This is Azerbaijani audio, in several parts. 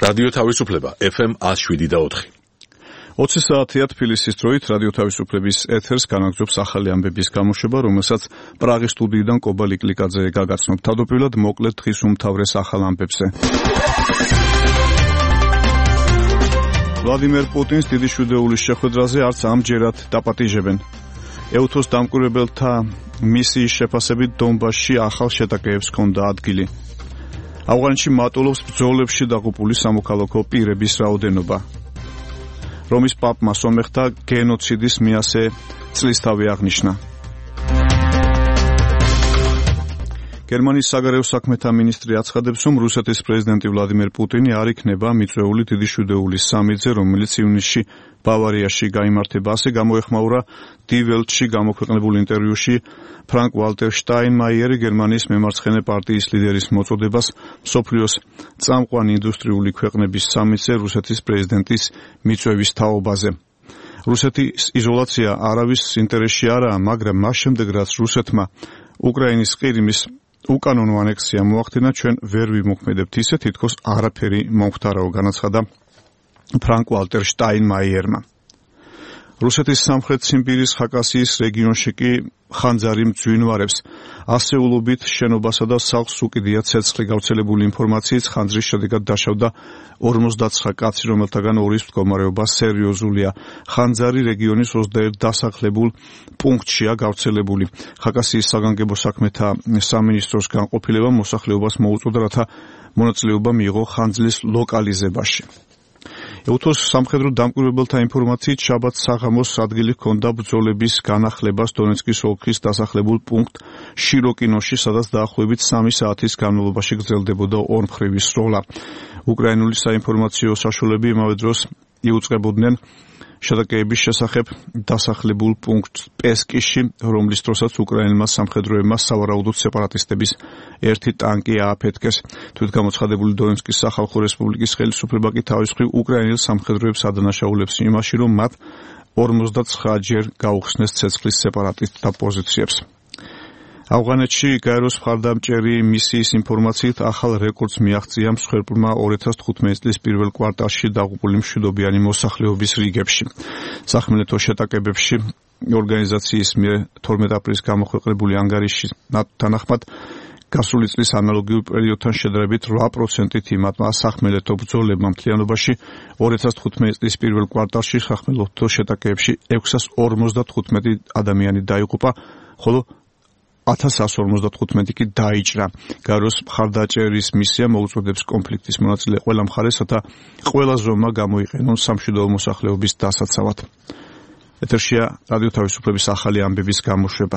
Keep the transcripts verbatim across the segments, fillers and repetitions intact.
რადიო თავისუფლება ეფ ემ one oh seven და four. ოცი საათია თბილისის დროით რადიო თავისუფლების ეთერს განაგრძობს ახალი ამბების გამოშვება, რომელსაც პრაღის სტუდიიდან კობა ლიკლიკაძე გაგაცნობ. თავდაპირველად მოკლედ დღის უმთავრეს ახალ ამბებზე. ვლადიმერ პუტინს დიდი შვიდეულის შეხვედრაზე არც ამჯერად დაპატიჟებენ. ეუთოს დამკვირვებელთა მისიის შეფასებით დონბასში ახალ შეტაკეებს ჰქონდა ადგილი. ავღანეთში მატულობს ბრძოლებში დაღუპული სამოქალაქო პირების რაოდენობა. რომის პაპმა სომეხთა გენოციდის მეასე წლისთავი აღნიშნა. გერმანიის საგარეო საქმეთა მინისტრი აცხადებს, რომ რუსეთის პრეზიდენტი ვლადიმერ პუტინი არ იქნება მიწვეული დიდი შვიდეულის სამიტზე, რომელიც ივნისში ბავარიაში გაიმართება. ასე გამოეხმაურა დი ველტში გამოქვეყნებულ ინტერვიუში ფრანკ ვალტერ შტაინმაიერი გერმანიის მემარცხენე პარტიის ლიდერის მოწოდებას მსოფლიოს წამყვანი ინდუსტრიული ქვეყნების სამიტზე რუსეთის პრეზიდენტის მიწვევის თაობაზე. რუსეთის იზოლაცია არავის ინტერესში არაა, მაგრამ მას შემდეგ რაც რუსეთმა უკრაინის ყირიმის უკანონო ანექსია მოახდინა, ჩვენ ვერ ვიმოქმედებთ ისე, თითქოს არაფერი მომხდარაო, განაცხადა ფრანკ ვალტერ შტაინმაიერმა. რუსეთის სამხრეთ ციმბირის ხაკასიის რეგიონში კი ხანძარი მძვინვარებს. ასეულობით შენობასა და სახლს უკიდია ცეცხლი. გავრცელებული ინფორმაციით ხანძრის შედეგად დაშავდა ორმოცდაცხრა კაცი, რომელთაგან ორის მდგომარეობა სერიოზულია. ხანძარი რეგიონის ოცდაერთ დასახლებულ პუნქტშია გავრცელებული. ხაკასიის საგანგებო საქმეთა სამინისტროს განყოფილებამ მოსახლეობას მოუწოდა, რათა მონაწილეობა მიიღო ხანძრის ლოკალიზებაში. ეუთოს სამხედრო დამკვირვებელთა ინფორმაციით შაბათ საღამოს ადგილი ჰქონდა ბრძოლების განახლებას დონეცკის ოლქის დასახლებულ პუნქტ შიროკინოში, სადაც დაახლოებით სამი საათის განმავლობაში გრძელდებოდა ორმხრივი სროლა. უკრაინული საინფორმაციო საშუალებები იმავე დროს იუწყებოდნენ შეტაკეების შესახებ დასახლებულ პუნქტ პესკიში, რომლის დროსაც უკრაინელმა სამხედროებმა სავარაუდოდ სეპარატისტების ერთი ტანკი ააფეთქეს. თვითგამოცხადებული დონეცკის სახალხო რესპუბლიკის ხელისუფლება კი თავის მხრივ უკრაინელ სამხედროებს ადანაშაულებს იმაში, რომ მათ ორმოცდაცხრა ჯერ გაუხსნეს ცეცხლის სეპარატისტთა პოზიციებს. ავღანეთში გაეროს მხარდამჭერი მისიის ინფორმაციით ახალ რეკორდს მიაღწია მსხვერპლმა ორი ათას თხუთმეტი წლის პირველ კვარტალში დაღუპული მშვიდობიანი მოსახლეობის რიგებში. სახმელეთო შეტაკებებში ორგანიზაციის მიერ თორმეტ აპრილს გამოქვეყნებული ანგარიშის თანახმად გასული წლის ანალოგიურ პერიოდთან შედარებით რვა პროცენტით იმატმა სახმელეთო ბრძოლებმა. მთლიანობაში ორი ათას თხუთმეტი წლის პირველ კვარტალში სახმელეთო შეტაკეებში ექვსას ორმოცდათხუთმეტი ადამიანი დაიღუპა, ხოლო ათას εκατო ორმოცდათხუთმეტი კი დაიჭრა. გაეროს მხარდაჭერის მისია მოუწოდებს კონფლიქტის მონაწილე ყველა მხარეს, რათა ყველა ზრომა გამოიყენონ სამშვიდობო მოსახლეობის დასაცავად. ეთერშია რადიო თავისუფლების ახალი ამბების გამოშვება.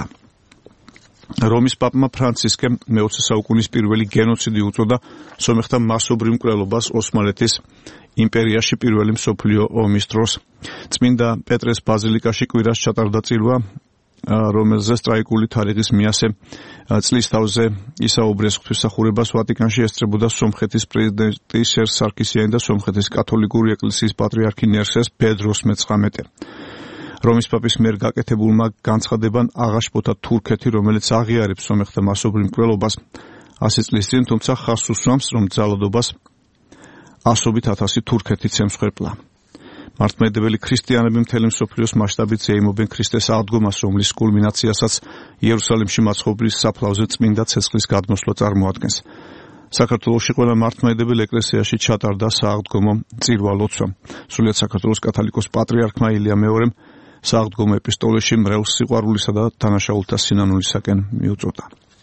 რომის პაპმა ფრანცისკემ მეოცე საუკუნის პირველი გენოციდი უწოდა სომეხთა მასობრივ მკვლელობას ოსმალეთის იმპერიაში პირველი მსოფლიო ომის დროს. წმინდა პეტრეს ბაზილიკაში კვირას ჩატარდა წირვა, რომელზე სტრაიკული თარიღის მეასე წლისთავზე ისაუბრეს. ღვთისმსახურებას ვატიკანში ესწრებოდა სომხეთის პრეზიდენტი სერჟ სარკისიანი და სომხეთის კათოლიკური ეკლესიის პატრიარქი ნერსეს ბედროს მეცხრამეტე. რომის პაპის მიერ გაკეთებულმა განცხადებამ აღაშფოთა თურქეთი, რომელიც აღიარებს სომეხთა მასობრივ მკვლელობას ასი წლის წინ, თუმცა ხაზს უსვამს, რომ ძალადობას ასობით ათასი თურქეთიც ემსხვერპლა. მართლმადიდებელი ქრისტიანები მთელი მსოფლიოს მასშტაბით ზეიმობენ ქრისტეს აღდგომას, რომლის კულმინაციასაც იერუსალიმში მაცხოვრის საფლავზე წმინდა ცეცხლის გადმოსვლა წარმოადგენს. საქართველოში ყველა მართლმადიდებელ ეკლესიაში ჩატარდა სააღდგომო წირვა-ლოცვა. სრულიად საქართველოს კათოლიკოს პატრიარქმა ილია მეორემ სააღდგომო ეპისტოლეში მრევლს სიყვარულისა და დანაშაულთა სინანულისაკენ მიუწოდა.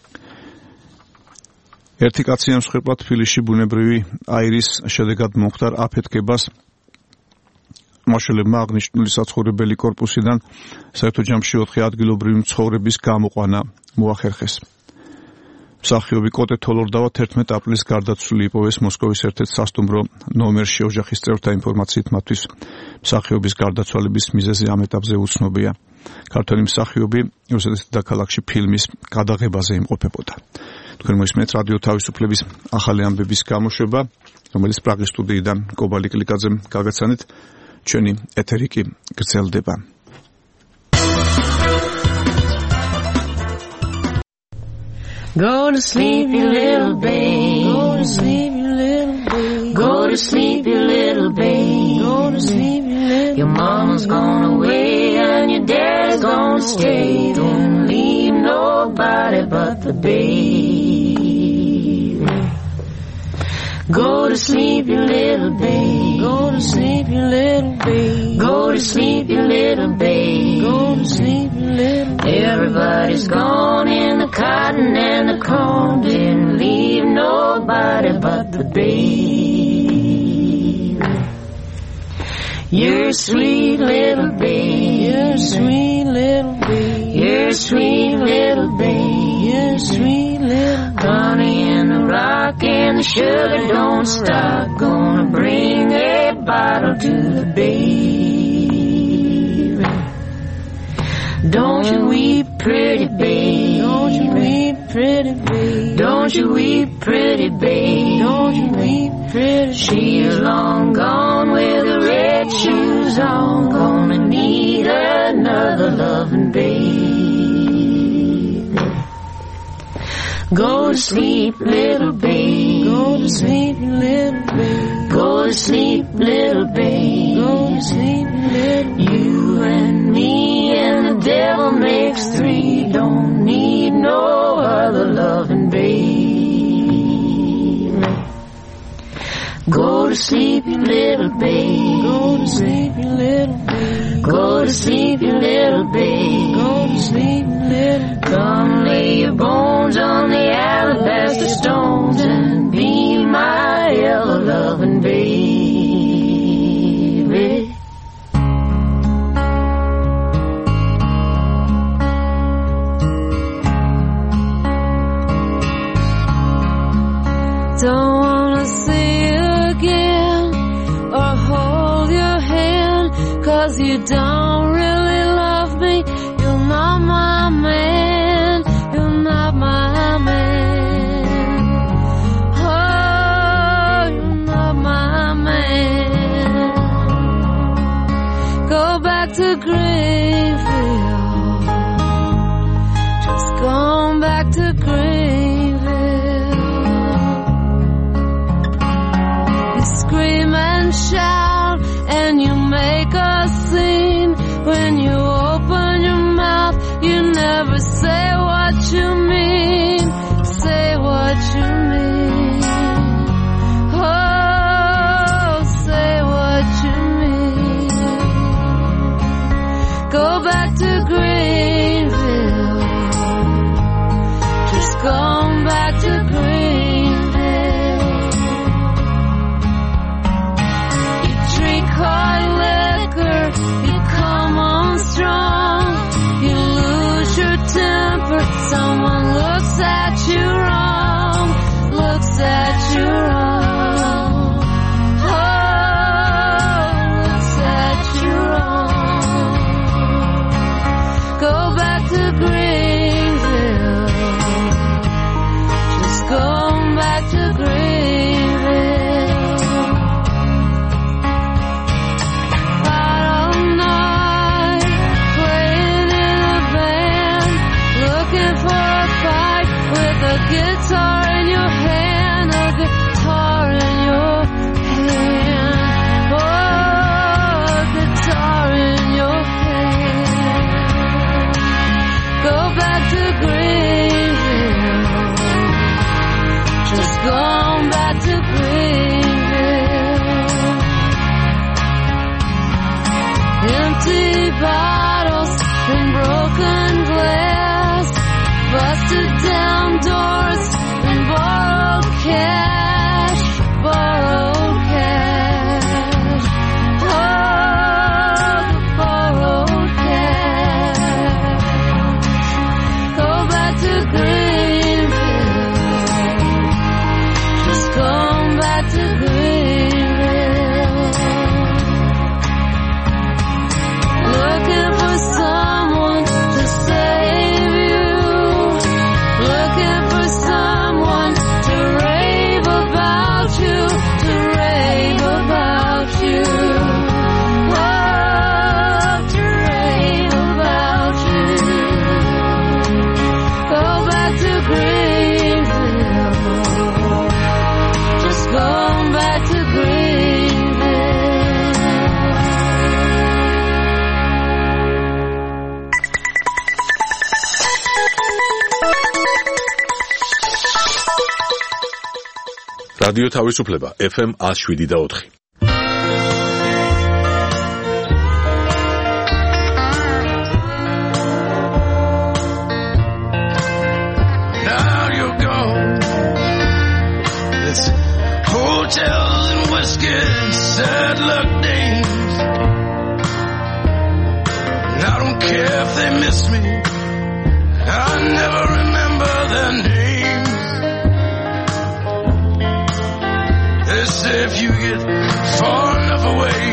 ერთი კაცი ემსხვერპლა თბილისში ბუნებრივი აირის შედეგად მომხდარ აფეთქებას. მაშველებმა აღნიშნული საცხოვრებელი კორპუსიდან საერთო ჯამში ოთხი ადგილობრივი მცხოვრების გამოყვანა მოახერხეს. მსახიობი კოტე თოლორდავა თერთმეტ აპრილს გარდაცვლილი იპოვეს მოსკოვის ერთ-ერთ სასტუმრო ნომერში. ოჯახის წევრთა ინფორმაციით მათთვის მსახიობის გარდაცვალების მიზეზი ამ ეტაპზე უცნობია. ქართველი მსახიობი რუსეთის დედაქალაქში ფილმის გადაღებაზე იმყოფებოდა. თქვენ მოისმენთ რადიო თავისუფლების ახალი ამბების გამოშვება, რომელიც პრაღის სტუდიიდან კობა ლიკლიკაძემ გაგაცანით. ჩვენი ეთერი კი გრძელდება. Go to sleep, you little babe. Go to sleep, you little babe. Go to to sleep, you little babe. Go to sleep, you little Your mama's gone away and your dad's gonna stay. Don't leave nobody but the baby. Go to sleep, you little babe. Go to sleep, you little babe. Go to sleep, you little babe. Go to sleep, you little babe. Everybody's gone in the cotton and the corn. Didn't leave nobody but the babe. You're a sweet little babe. You're a sweet little babe. You're a sweet little babe. You're a sweet little babe. Honey in the rock and the sugar don't stop. Gonna bring a bottle to the baby. Don't you weep, pretty babe. Don't you weep, pretty babe. Don't you weep, pretty babe. Don't you weep, pretty. She's long gone with the red shoes on. Gonna need another loving babe. Go to sleep, little babe. Go to sleep, little babe. Go to sleep, little babe. Go to sleep, little babe. You and me and the devil makes three. Don't need no other loving babe. Go to sleep, you little babe. Go to sleep, you little babe. Go to sleep, you little babe. Go to sleep, you little babe. Come lay your bones on the alabaster stones and be my ever loving baby. Don't wanna see you again or hold your hand, 'cause you don't really love me. You're not my man. You're not my man. Oh, you're not my man. Go back to Greenville. Just going back to Greenville. You scream and shout and you make a scene. When you open your mouth, you never say what you mean. Say what you mean. Oh, say what you mean. Go back to Greenville. Just going back to Greenville. You drink hard liquor, you come on strong, you lose your temper, someone looks at you wrong, looks at you wrong, oh, looks at you wrong. Go back to Greenville, just going back to Greenville. Out all night, playing in a band, looking for a fight with a guitar in your hand, a guitar in your hand, oh, a guitar in your hand. Go back to Greenville, just going back to Greenville. Empty bottles and broken glass, busted down doors and borrowed cash, borrowed cash, oh, the borrowed cash. Go back to Greenville, just going back to Greenville. Looking for someone to save you, რადიო თავისუფლება ეფ ემ one oh seven და four. Now you're gone. It's hotels and whiskey, sad luck days. And I don't care if they miss me. I never remember their names. They say if you get far enough away,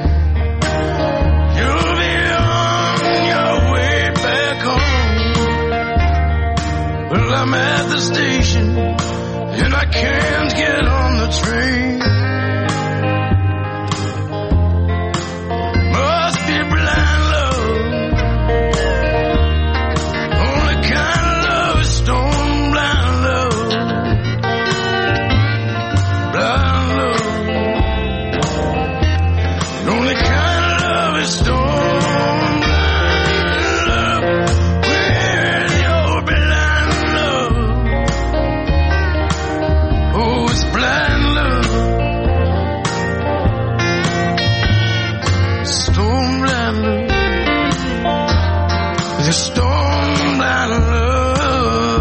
you'll be on your way back home. Well, I'm at the station and I can't get on the train. Must be blind love. Only kind of love is stone blind love. Blind love. The only kind of love is stone blind love. With your blind love. Oh, it's blind love. Stone blind love. It's a stone blind love.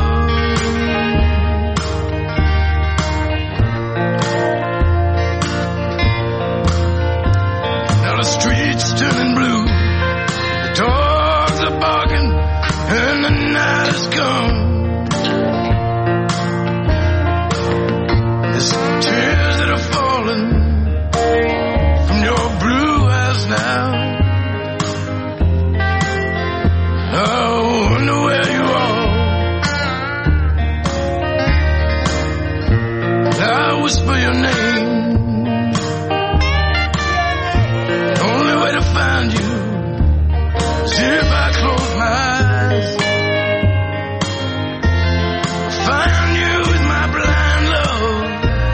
Now the streets turning blue, the dogs are barking, and the night has come. There's tears that are falling from your blue eyes now. I wonder where you are. I whisper your name. The only way to find you is if I close my eyes. Find you with my blind love.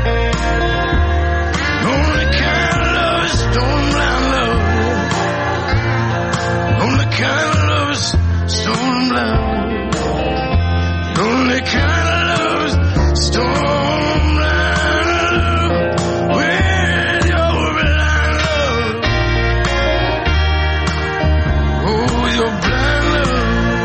The only kind of love is stone blind love. The only kind of love is stone blind love. The only kind of love is stone blind love. With your blind love. Oh, with your blind love.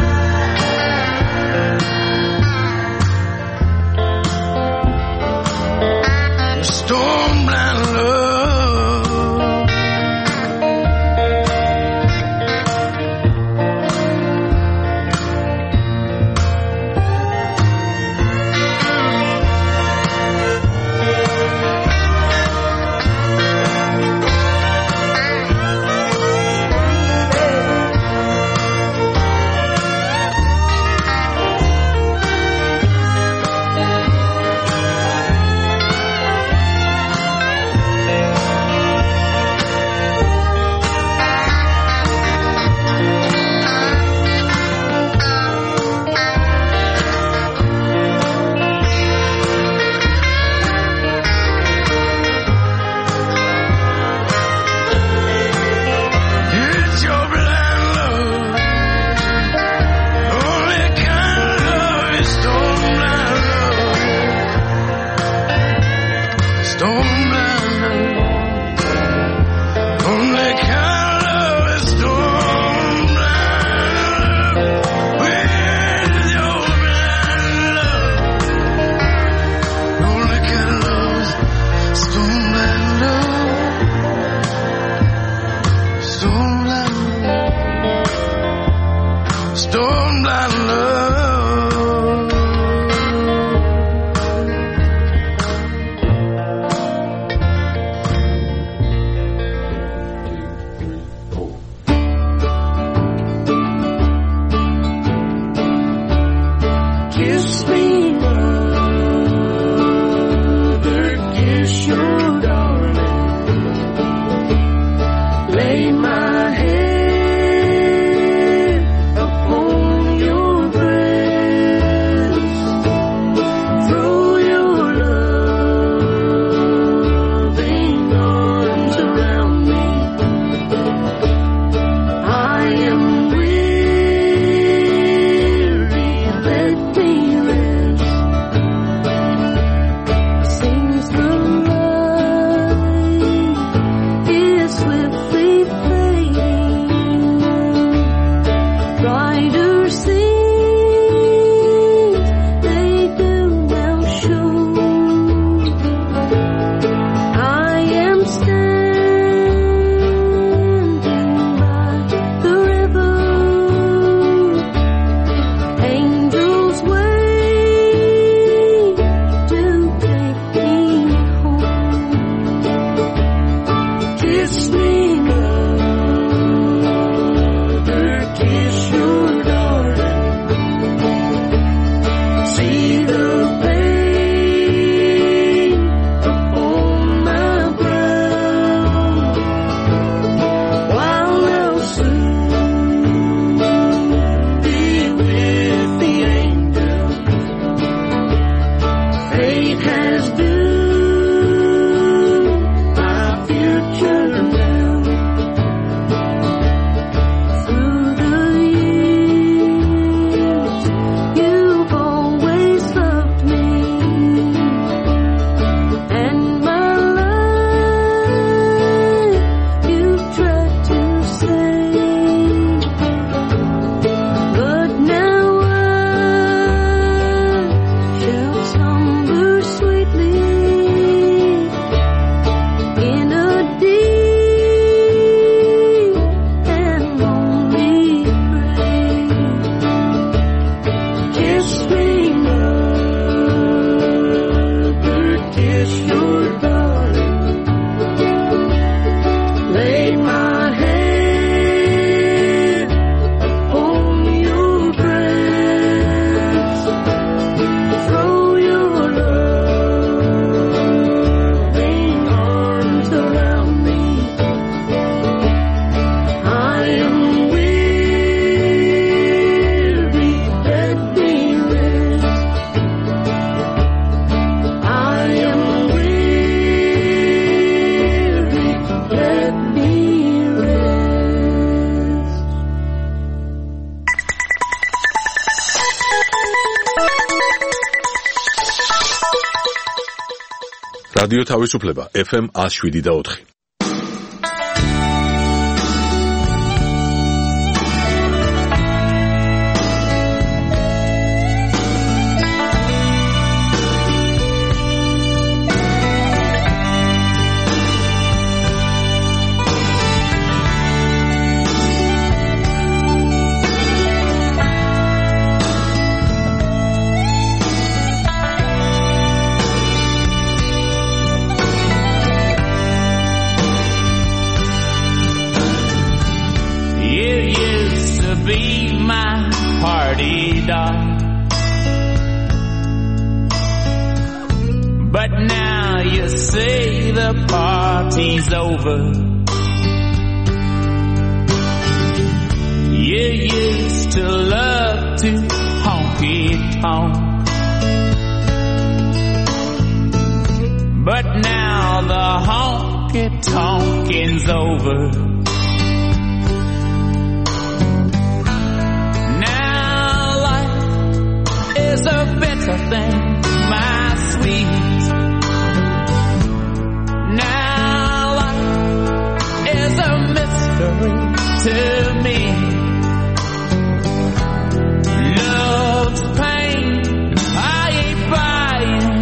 Stone blind love. It's your blind love. Only kind of love is stone blind love. Stone blind love. Only kind of love is stone blind love. With your blind love. Only kind of love is stone blind love. Stone blind love. Stone blind love. Kiss me, mother, kiss your darling. Lay my head upon your breast. Throw your loving arms around me. I am weary, let me rest. რადიო თავისუფლება ეფ ემ one oh seven და four. But now you say the party's over. You used to love to honky-tonk, but now the honky-tonking's over. Now life is a bitter thing, my sweet. A mystery to me. Love's pain, I ain't buying.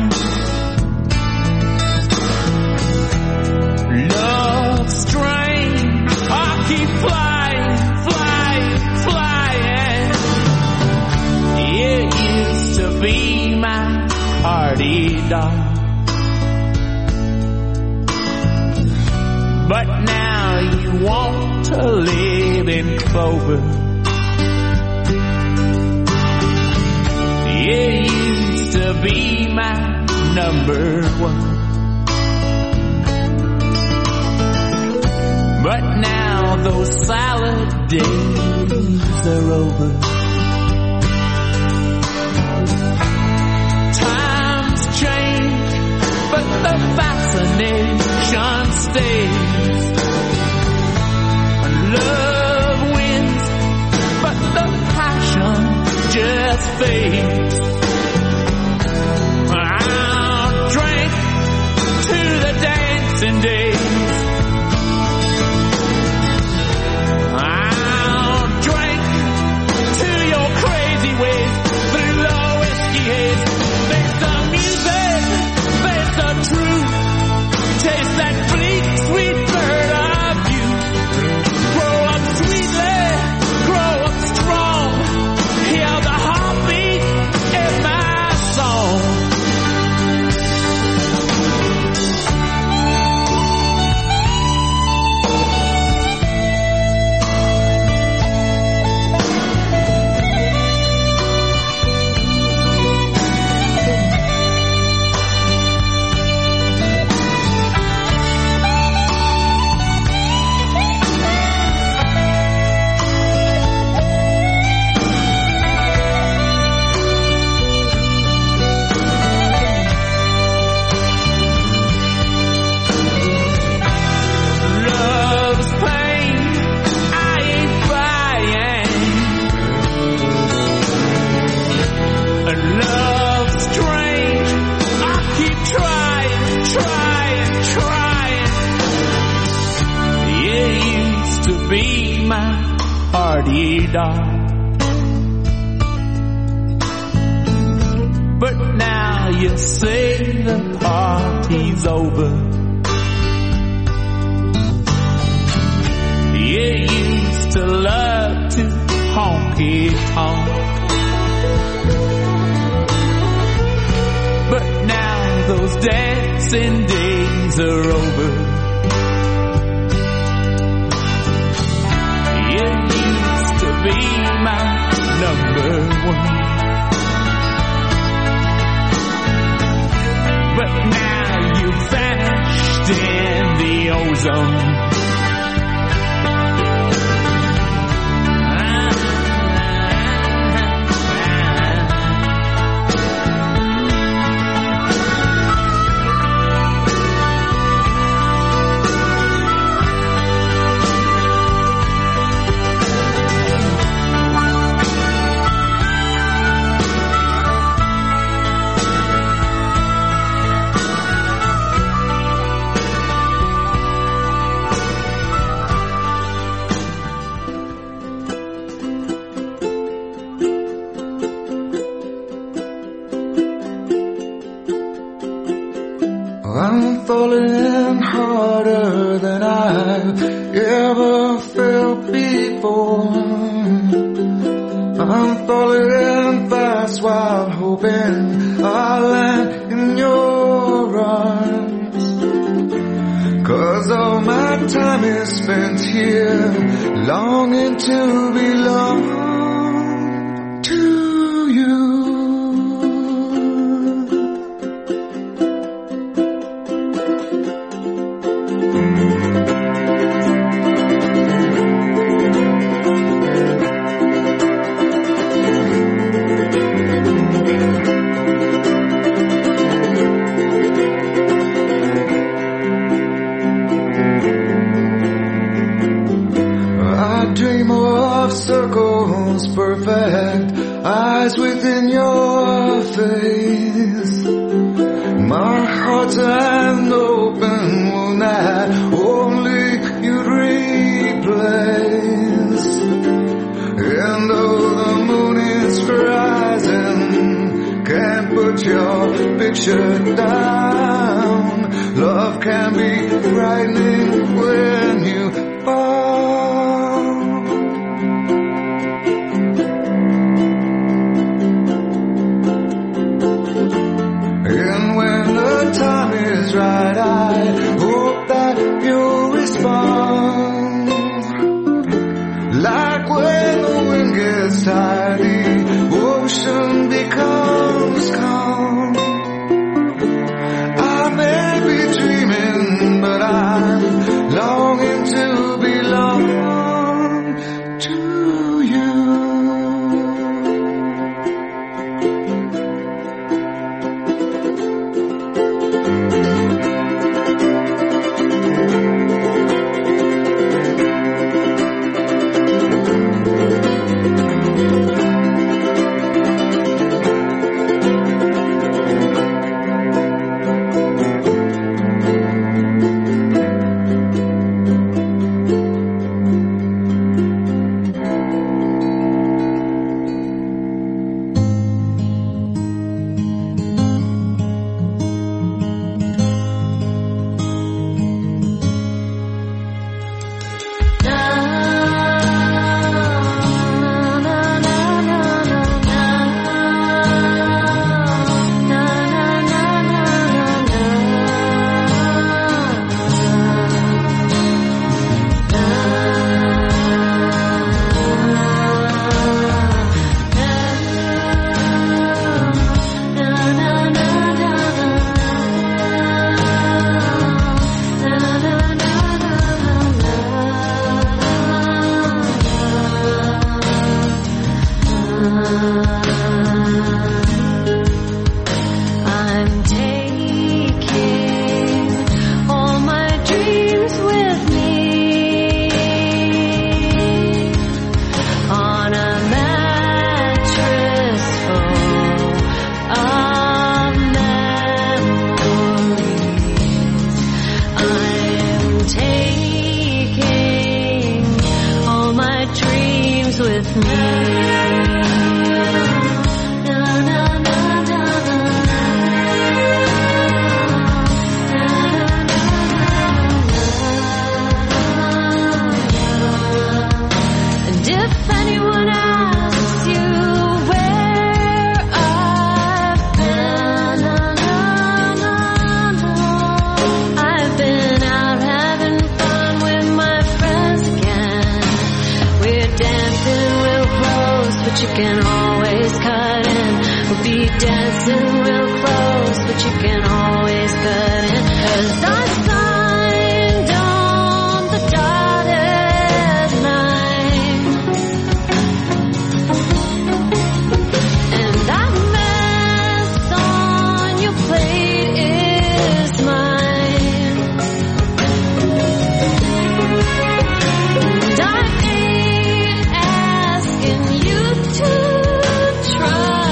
Love's strain, I keep flying, flying, flying. It used to be my party doll, but now you want to live in clover. You used to be my number one, but now those salad days are over. Times change, but the fascination stays. Love wins, but the passion just fades. I'll drink to the dancing days. I'll drink to your crazy ways through the whiskey haze. There's the music, there's the truth. Taste that bleak, sweet bird of you. Grow up sweetly, grow up strong. Hear the heartbeat in my song. But now you say the party's over. You used to love to honky-tonk, but now those dancing days are over. You used to be my number one, but now you vanished in the ozone. I'm falling harder than I've ever felt before. I'm falling fast while hoping I'll land in your arms. 'Cause all my time is spent here, longing to belong to you. Circles perfect, eyes within your face. My heart's an open wound that only you'd replace. And though the moon is rising, can't put your picture down. Love can be frightening when you fall. And when the time is right, I hope that you'll respond. Like when the wind gets tired, the ocean becomes calm. I may be dreaming, but I'm longing to belong to you.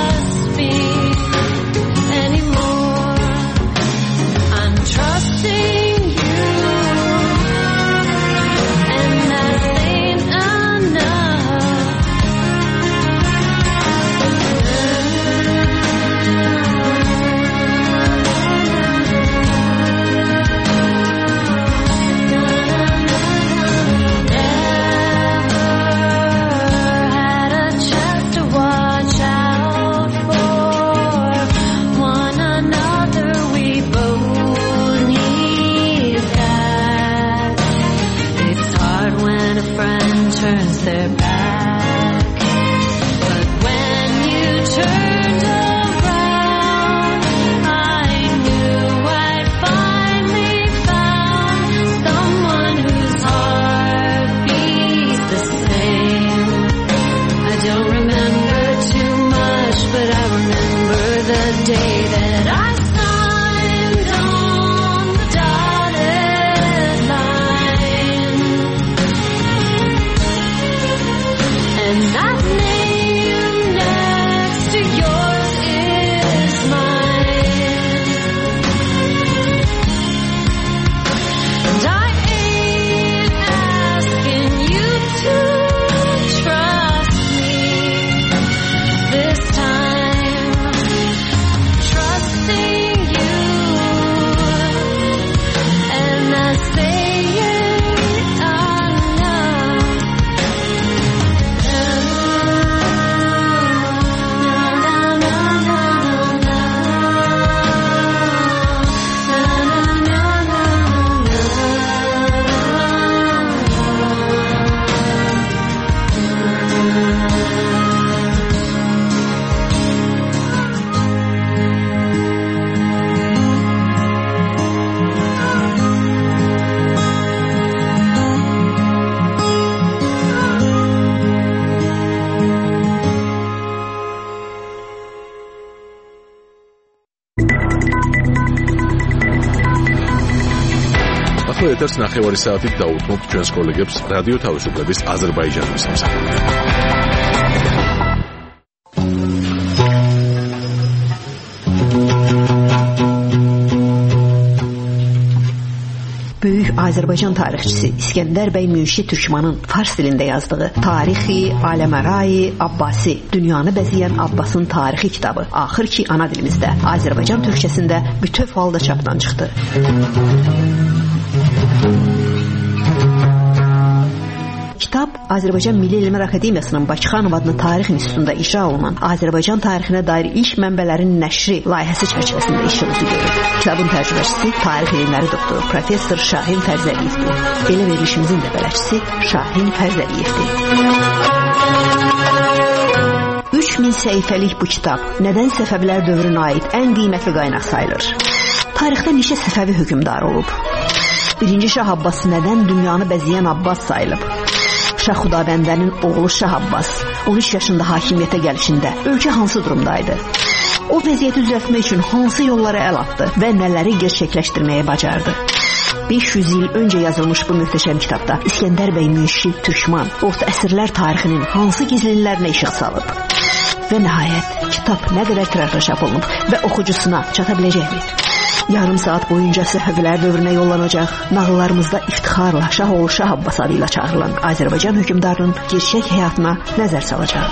Trusting day that I signed on the dotted line, and that name next to yours is mine, and I ain't asking you to trust me this time, trusting you, and I say it enough. ახლა ეთერს ნახევარი საათით დაუთმობთ ჩვენს კოლეგებს რადიო თავისუფლების აზერბაიჯანის მსახურიდან. Böyük Azərbaycan tarixçisi İskəndər bəy Münşi Türkmanın fars dilində yazdığı Tarixi Aləmərai Abbasi, dünyanı bəzəyən Abbasın tarixi kitabı axır ki ana dilimizdə Azərbaycan türkçəsində bütöv halda çapdan çıxdı. Kitab Azərbaycan Milli Elmlər Akademiyasının Bakıxanov adlı Tarix İnstitutunda icra olunan Azərbaycan tarixinə dair ilk mənbələrin nəşri layihəsi çərçivəsində iş yolu görür. Kitabın tərcüməçisi tarix elmləri doktoru professor Şahin Fərzəliyevdir. Belə verilişimizin də bələdçisi Şahin Fərzəliyevdir. üç min səhifəlik bu kitab nədən Səfəvilər dövrünə aid ən qiymətli qaynaq sayılır? Tarixdə neçə Səfəvi hökmdar olub? Birinci Şah Abbas nədən dünyanı bəzəyən Abbas sayılıb? Şah Xudabəndənin oğlu Şah Abbas on üç yaşında hakimiyyətə gəlişində ölkə hansı durumdaydı? O vəziyyəti düzəltmək üçün hansı yollara əl atdı və nələri gerçəkləşdirməyə bacardı? beş yüz il öncə yazılmış bu möhtəşəm kitabda İskəndər bəy Münşi Türkman orta əsrlər tarixinin hansı gizlinlərinə işıq salıb? Və nəhayət kitab nə qədər tirajla çap olunub və oxucusuna çata biləcəkmi? Yarım saat boyunca Səfəvilər dövrünə yollanacaq, nağıllarımızda iftixarla Şahoğlu Şah Abbas adıyla çağırılan Azərbaycan hökmdarının gerçək həyatına nəzər salacaq.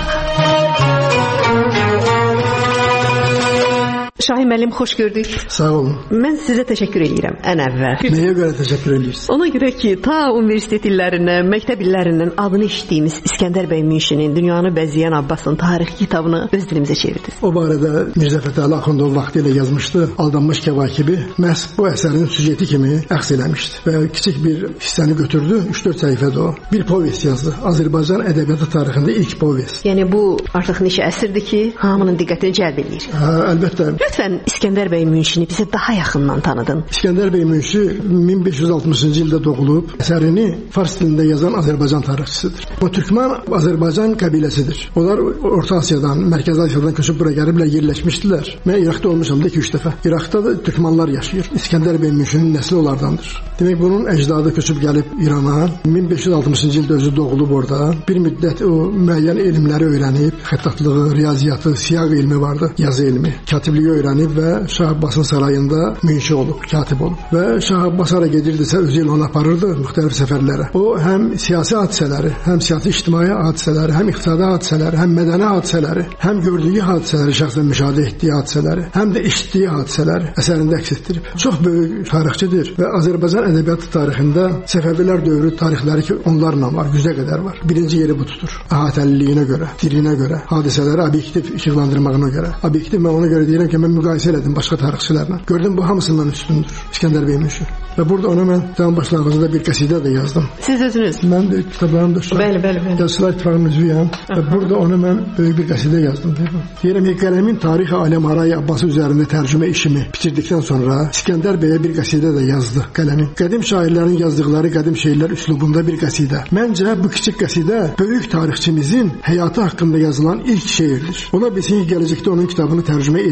Şahin müəllim, xoş gördük. Sağ olun. Mən sizə təşəkkür edirəm ən əvvəl. Nəyə görə təşəkkür edirsiniz? Ona görə ki, ta universitet illərindən, məktəb illərindən adını eşitdiyimiz İskəndər bəy Münşinin dünyanı bəzəyən Abbasın tarixi kitabını öz dilimizə çevirdiniz. O barədə Mirzə Fətəli Axundov vaxtı ilə yazmışdı. Aldanmış Kəvakibi məhz bu əsərin süjeti kimi əks eləmişdi və kiçik bir hissəni götürdü. üç dörd səhifədə o. Bir povest yazdı. Azərbaycan ədəbiyyatı tarixində ilk povest. Yəni bu artıq neçə əsrdir ki, hamının diqqətini cəlb edir. Hə, əlbəttə. Lütfən İskəndər bəy Münşini bizə daha yaxından tanıdın. İskəndər bəy Münşi min beş yüz altmışıncı ildə doğulub, əsərini fars dilində yazan Azərbaycan tarixçisidir. O Türkman Azərbaycan qəbiləsidir. Onlar Orta Asiyadan, Mərkəzi Asiyadan köçüb bura gəliblər, yerləşmişdilər. Mən İraqda olmuşam da iki üç dəfə. İraqda da Türkmanlar yaşayır. İskəndər bəy Münşinin nəsli onlardandır. Demək bunun əcdadı köçüb gəlib İrana. min beş yüz altmışıncı ildə özü doğulub orada. Bir müddət o müəyyən elmləri öyrənib, xəttatlığı, riyaziyyatı, siyaq elmi vardı, yazı elmi, katibliyi öyrənib və Şah Abbasın sarayında münşi olub, katib olub. Və Şah Abbas hara gedirdisə özü ilə onu aparırdı müxtəlif səfərlərə. O həm siyasi hadisələri, həm siyasi ictimai hadisələri, həm iqtisadi hadisələri, həm mədəni hadisələri, həm gördüyü hadisələri, şəxsən müşahidə etdiyi hadisələri, həm də eşitdiyi hadisələri əsərində əks etdirib. Çox böyük tarixçidir və Azərbaycan ədəbiyyatı tarixində Səfəvilər dövrü tarixləri ki onlarla var, yüzə qədər var. Birinci yeri bu tutur. Əhatəliliyinə görə, dilinə görə, hadisələri obyektiv işıqlandırmağına görə. Obyektiv mən ona görə deyirəm ki, mən müqayisə elədim başqa tarixçilərlə. Gördüm bu hamısından üstündür İskəndər bəy Münşi. Və burada ona mən tam başlanğıcında bir qəsidə də yazdım. Siz özünüz? Mən də kitablarımda şu. Bəli, bəli, bəli. Yazıçılar İttifaqının üzvüyəm və burada ona mən böyük bir qəsidə yazdım. Deyirəm ki, qələmin Tarixi Aləmərai Abbası üzərində tərcümə işimi bitirdikdən sonra İskəndər bəyə bir qəsidə də yazdı qələmin. Qədim şairlərin yazdıqları qədim şeirlər üslubunda bir qəsidə. Məncə bu kiçik qəsidə böyük tarixçimizin həyatı haqqında yazılan ilk şeirdir. Ona bilsin ki, gələcəkdə onun kitabını tərcümə edən və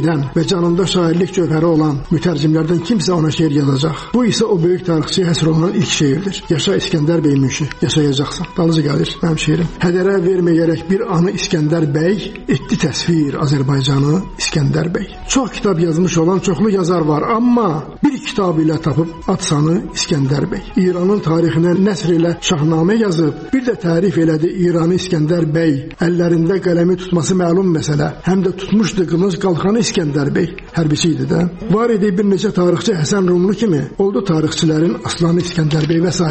canında şairlik cövhəri olan mütərcimlərdən kimsə ona şeir yazacaq. Bu isə o böyük tarixçiyə həsr olunan ilk şeirdir. Yaşa İskəndər bəy Münşi, yaşayacaqsan. Dalıcı gəlir mənim şeirim. Hədərə verməyərək bir anı İskəndər bəy, etdi təsvir Azərbaycanı İskəndər bəy. Çox kitab yazmış olan çoxlu yazar var, amma bir kitab ilə tapıb atsanı İskəndər bəy. İranın tarixinə nəsr ilə şahnamə yazıb, bir də tərif elədi İranı İskəndər bəy. Əllərində qələmi tutması məlum məsələ. Həm də tutmuşdu qılınc qalxanı İskəndər bəy. Hərbiçi idi də. Var idi bir neçə tarixçi Həsən Rumlu kimi, oldu tarixçilərin aslanı İskəndər bəy və s.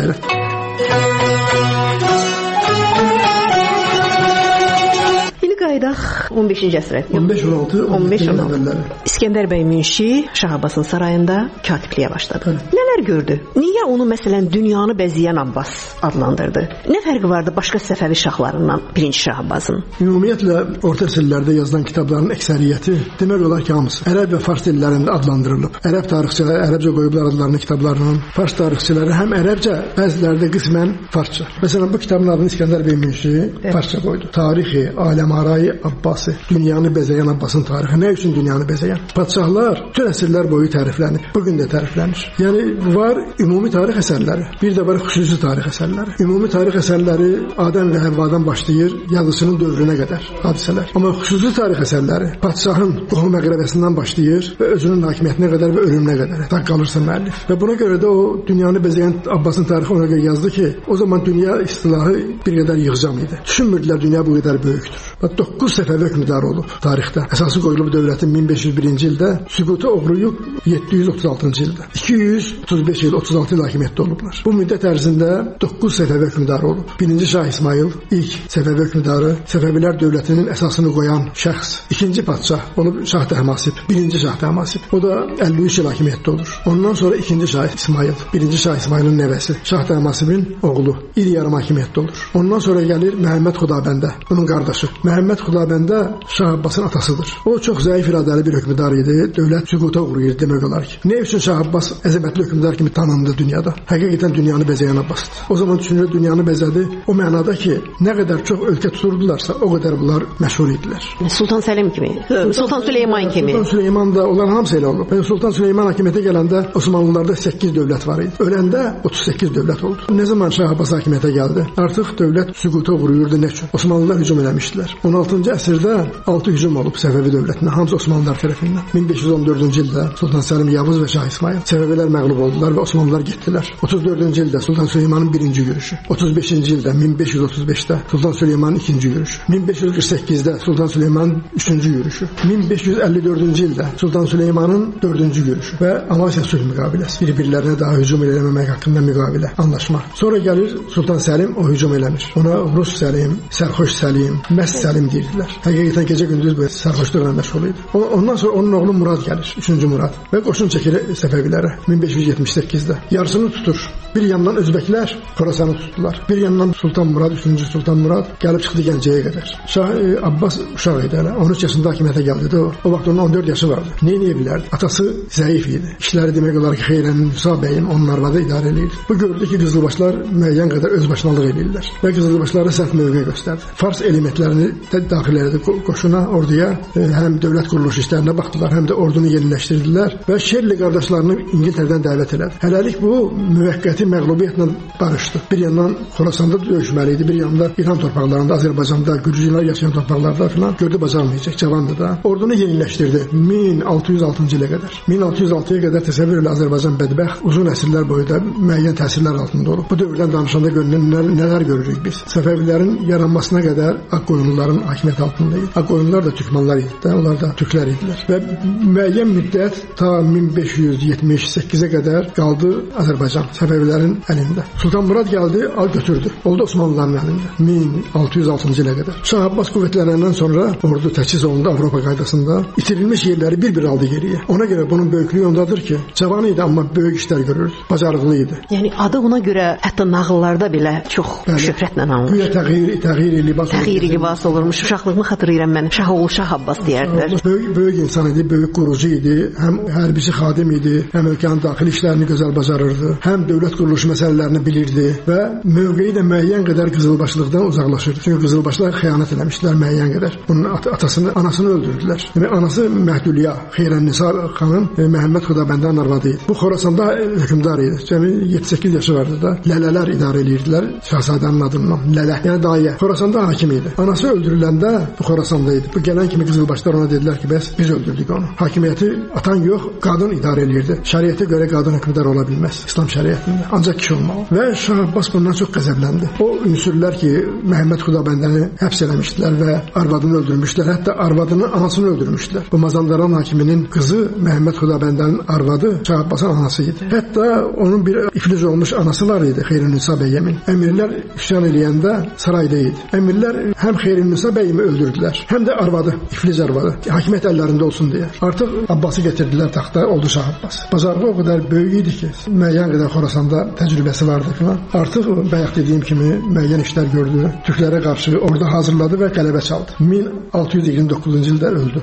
Qaydaq on beşinci əsrə. on beş on altı on beş on altı. İskəndər bəy Münşi Şah Abbasın sarayında katibliyə başladı. Hı. Nələr gördü? Niyə onu məsələn dünyanı bəzəyən Abbas adlandırdı? Nə fərqi vardı başqa Səfəvi şahlarından birinci Şah Abbasın? Ümumiyyətlə orta əsrlərdə yazılan kitabların əksəriyyəti demək olar ki, hamısı ərəb və fars dillərində adlandırılıb. Ərəb tarixçiləri ərəbcə qoyublar adlarını kitablarının. Fars tarixçiləri həm ərəbcə, bəziləri də qismən farsça. Məsələn bu kitabın adını İskəndər bəy Münşi evet. farsça qoydu. Tarixi Aləmara Abbasi, dünyanı bəzəyən Abbasın tarixi. Nə üçün dünyanı bəzəyən? Padşahlar bütün əsrlər boyu təriflənir. Bugün də təriflənir. Yəni var ümumi tarix əsərləri, bir də var xüsusi tarix əsərləri. Ümumi tarix əsərləri Adəm və Həvvadan başlayır, yazıçının dövrünə qədər hadisələr. Amma xüsusi tarix əsərləri padşahın qohum məqrəbəsindən başlayır və özünün hakimiyyətinə qədər və ölümünə qədər tak qalırsa müəllif. Və buna görə də o dünyanı bəzəyən Abbasın tarixi ona görə yazdı ki, o zaman dünya istilahı bir qədər yığcam idi. Düşünmürdülər dünya bu qədər böyükdür. doqquz Səfəvi hökmdarı olub tarixdə. Əsası qoyulub dövlətin min beş yüz birinci ildə, süquta uğrayıb yeddi yüz otuz altıncı ildə. iki yüz otuz beş il, otuz altı il hakimiyyətdə olublar. Bu müddət ərzində doqquz Səfəvi hökmdarı olub. Birinci Şah İsmayıl ilk Səfəvi hökmdarı, Səfəvilər dövlətinin əsasını qoyan şəxs. İkinci padşah olub Şah Təhmasib, birinci Şah Təhmasib. O da əlli üç il hakimiyyətdə olur. Ondan sonra ikinci Şah İsmayıl, birinci Şah İsmayılın nəvəsi, Şah Təhmasibin oğlu, il yarım hakimiyyətdə olur. Ondan sonra gəlir Məhəmməd Xudabəndə, bunun qardaşı. Məhəmməd Xudabəndə Şah Abbasın atasıdır. O çox zəif iradəli bir hökmdar idi. Dövlət süquta uğrayır demək olar ki. Nə üçün Şah Abbas əzəmətli hökmdar kimi tanındı dünyada? Həqiqətən dünyanı bəzəyən Abbasdır. O zaman düşünür dünyanı bəzədi. O mənada ki, nə qədər çox ölkə tuturdularsa, o qədər bunlar məşhur idilər. Sultan Səlim kimi, Sultan, Sultan Süleyman kimi. Sultan Süleyman da onların hamısı elə olub. Sultan Süleyman hakimiyyətə gələndə Osmanlılarda səkkiz dövlət var idi. Öləndə otuz səkkiz dövlət oldu. Nə zaman Şah Abbas hakimiyyətə gəldi? Artıq dövlət süquta uğrayırdı. Nə üçün? Osmanlılar hücum eləmişdilər. on altıncı əsrdə altı hücum olub Səfəvi dövlətinə, hamısı Osmanlılar tərəfindən. min beş yüz on dördüncü ildə Sultan Səlim Yavuz və Şah İsmayıl Səfəvilər məğlub oldular və Osmanlılar getdilər. otuz dördüncü ildə Sultan Süleymanın birinci yürüşü, otuz beşinci ildə min beş yüz otuz beşdə Sultan Süleymanın ikinci yürüşü, min beş yüz qırx səkkizdə Sultan Süleymanın üçüncü yürüşü, min beş yüz əlli dördüncü ildə Sultan Süleymanın dördüncü yürüşü və Amasya sülh müqaviləsi, bir-birlərinə daha hücum eləməmək haqqında müqavilə, anlaşma. Sonra gəlir Sultan Səlim, o hücum eləmir. Ona Rus Səlim, Sərxoş Səlim, Məst Səlim deyirdilər. Həqiqətən gecə gündüz bu sərxoşluqla məşğul idi. Ondan sonra onun oğlu Murad gəlir, üçüncü Murad və qoşun çəkir Səfəvilərə min beş yüz yetmiş səkkizdə. Yarısını tutur. Bir yandan Özbəklər Xorasanı tutdular. Bir yandan Sultan Murad, üçüncü Sultan Murad gəlib çıxdı Gəncəyə qədər. Şah e, Abbas uşaq idi hələ. on üç yaşında hakimiyyətə gəldi də o. O vaxt onun on dörd yaşı vardı. Nə edə bilərdi? Atası zəif idi. İşləri demək olar ki, Xeyrənin Musa bəyin onun arvadı idarə edirdi. Bu gördü ki, qızılbaşlar müəyyən qədər özbaşınalıq edirlər və qızılbaşlara sərt mövqe göstərdi. Fars elementlərini də daxil elədi qoşuna, orduya, e, həm dövlət quruluş işlərinə baxdılar, həm də ordunu yeniləşdirdilər və Şerli qardaşlarını İngiltərədən dəvət elədi. Hələlik bu müvəqqəti məğlubiyyətlə barışdı. Bir yandan Xorasanda döyüşməli idi, bir yandan İran torpaqlarında, Azərbaycanda, Gürcülər yaşayan torpaqlarda filan gördü bacarmayacaq, cavandı da. Ordunu yeniləşdirdi min altı yüz altıncı ilə qədər. min altı yüz altıya qədər təsəvvür elə Azərbaycan bədbəxt, uzun əsrlər boyu da müəyyən təsirlər altında olub. Bu dövrdən danışanda görünən nələr, nələr görürük biz? Səfəvilərin yaranmasına qədər Ağqoyunluların hakimiyyəti altında idi. Ağqoyunlular da Türkmenlər idi də, onlar da türklər idilər. Və müəyyən müddət ta min beş yüz yetmiş səkkizə qədər qaldı Azərbaycan Səfəvilərin əlində. Sultan Murad gəldi, al götürdü. Oldu Osmanlıların əlində. min altı yüz altıncı ilə qədər. Şah Abbas qüvvətlənəndən sonra ordu təchiz olundu Avropa qaydasında. İtirilmiş yerləri bir-bir aldı geriyə. Ona görə bunun böyüklüyü ondadır ki, cavan idi amma böyük işlər görürdü. Bacarıqlı idi. Yəni adı ona görə hətta nağıllarda belə çox bəli, şöhrətlə anılır. Güya təğyir, təğyir libas olur. Təğyir libas olurmuş. Uşaqlığımı xatırlayıram mən. Şah oğlu Şah Abbas deyərdilər. Böyük, böyük insan idi, böyük qurucu idi. Həm hərbiçi xadim idi, həm ölkənin daxili işlərini gözəl bacarırdı. Həm dövlət dövlət quruluş məsələlərini bilirdi və mövqeyi də müəyyən qədər qızılbaşlıqdan uzaqlaşırdı. Çünki qızılbaşlar xəyanət eləmişdilər müəyyən qədər. Bunun at atasını, anasını öldürdülər. Yəni anası Məhdulya Xeyrənnisa xanım e, Məhəmməd Xudabəndənin arvadı idi. Bu Xorasanda hökmdar idi. Cəmi yeddi səkkiz yaşı vardı da. Lələlər idarə edirdilər şahzadənin adından. Lələ, yəni dayə. Xorasanda hakim idi. Anası öldürüləndə bu Xorasanda idi. Bu gələn kimi qızılbaşlar ona dedilər ki, bəs biz öldürdük onu. Hakimiyyəti atan yox, qadın idarə edirdi. Şəriətə görə qadın hökmdar ola bilməz İslam şəriətində. Ancaq kişi olmalı. Və Şah Abbas bundan çox qəzəbləndi. O ünsürlər ki, Məhəmməd Xudabəndəni həbs eləmişdilər və arvadını öldürmüşdülər. Hətta arvadının anasını öldürmüşdülər. Bu Mazandaran hakiminin qızı Məhəmməd Xudabəndənin arvadı Şah Abbasın anası idi. Hətta onun bir iflic olmuş anası var idi, Xeyrənnisa bəyəmin. Əmirlər üsyan eləyəndə sarayda idi. Əmirlər həm Xeyrənnisa bəyimi öldürdülər, həm də arvadı, iflic arvadı. Hakimiyyət əllərində olsun deyə. Artıq Abbası gətirdilər taxta, oldu Şah Abbas. Bazarlığı o qədər böyük idi ki, müəyyən qədər Xorasanda təcrübəsi vardı filan. Artıq bayaq dediyim kimi müəyyən işlər gördü. Türklərə qarşı orada hazırladı və qələbə çaldı. min altı yüz iyirmi doqquzuncu ildə öldü.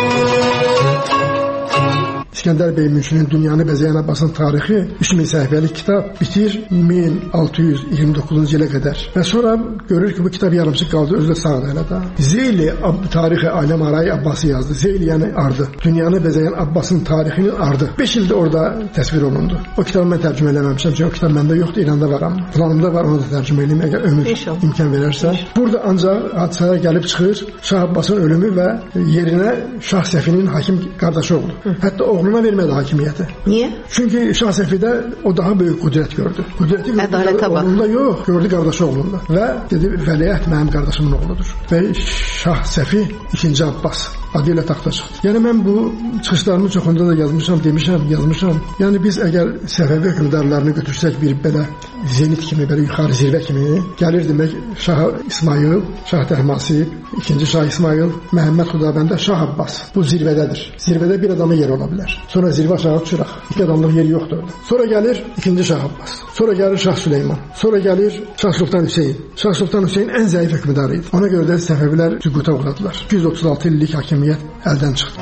İskəndər bəy Münşinin Dünyanı Bəzəyən Abbasın tarixi üç min səhifəlik kitab bitir min altı yüz iyirmi doqquzuncu ilə qədər. Və sonra görür ki, bu kitab yarımçıq qaldı, özü də sağdır hələ də. Zeyli tarixi Aləm Aray Abbası yazdı. Zeyli yəni ardı. Dünyanı Bəzəyən Abbasın tarixinin ardı. beş ildə orada təsvir olundu. O kitabı mən tərcümə eləməmişəm. Çünki o kitab məndə yoxdur, İranda var amma. Planımda var, onu da tərcümə eləyim əgər ömür imkan verərsə. Burada ancaq hadisələr gəlib çıxır. Şah Abbasın ölümü və yerinə Şah Səfinin hakim qardaşı oldu. Hətta oğluna vermədi hakimiyyəti. Niyə? Çünki Şah Səfidə o daha böyük qüdrət gördü. Qüdrəti gördü oğlunda yox, gördü qardaşı oğlunda. Və dedi, vəliəhd mənim qardaşımın oğludur. Və Şah Səfi ikinci Abbas adı ilə taxta çıxdı. Yəni mən bu çıxışlarımın çoxunda da yazmışam, demişəm, yazmışam. Yəni biz əgər Səfəvi hökmdarlarını götürsək bir belə zenit kimi, belə yuxarı zirvə kimi, gəlir demək Şah İsmayıl, Şah Təhmasib, ikinci Şah İsmayıl, Məhəmməd Xudabəndə, Şah Abbas. Bu zirvədədir. Zirvədə bir adamın yeri ola bilər. Sonra zirvə aşağı uçuraq. İki adamlıq yeri yoxdur orada. Sonra gəlir ikinci Şah Abbas. Sonra gəlir Şah Süleyman. Sonra gəlir Şah Sultan Hüseyin. Şah Sultan Hüseyin ən zəif hökmdarı idi. Ona görə də Səfəvilər süquta uğradılar. iki yüz otuz altı illik hakimiyyət əldən çıxdı.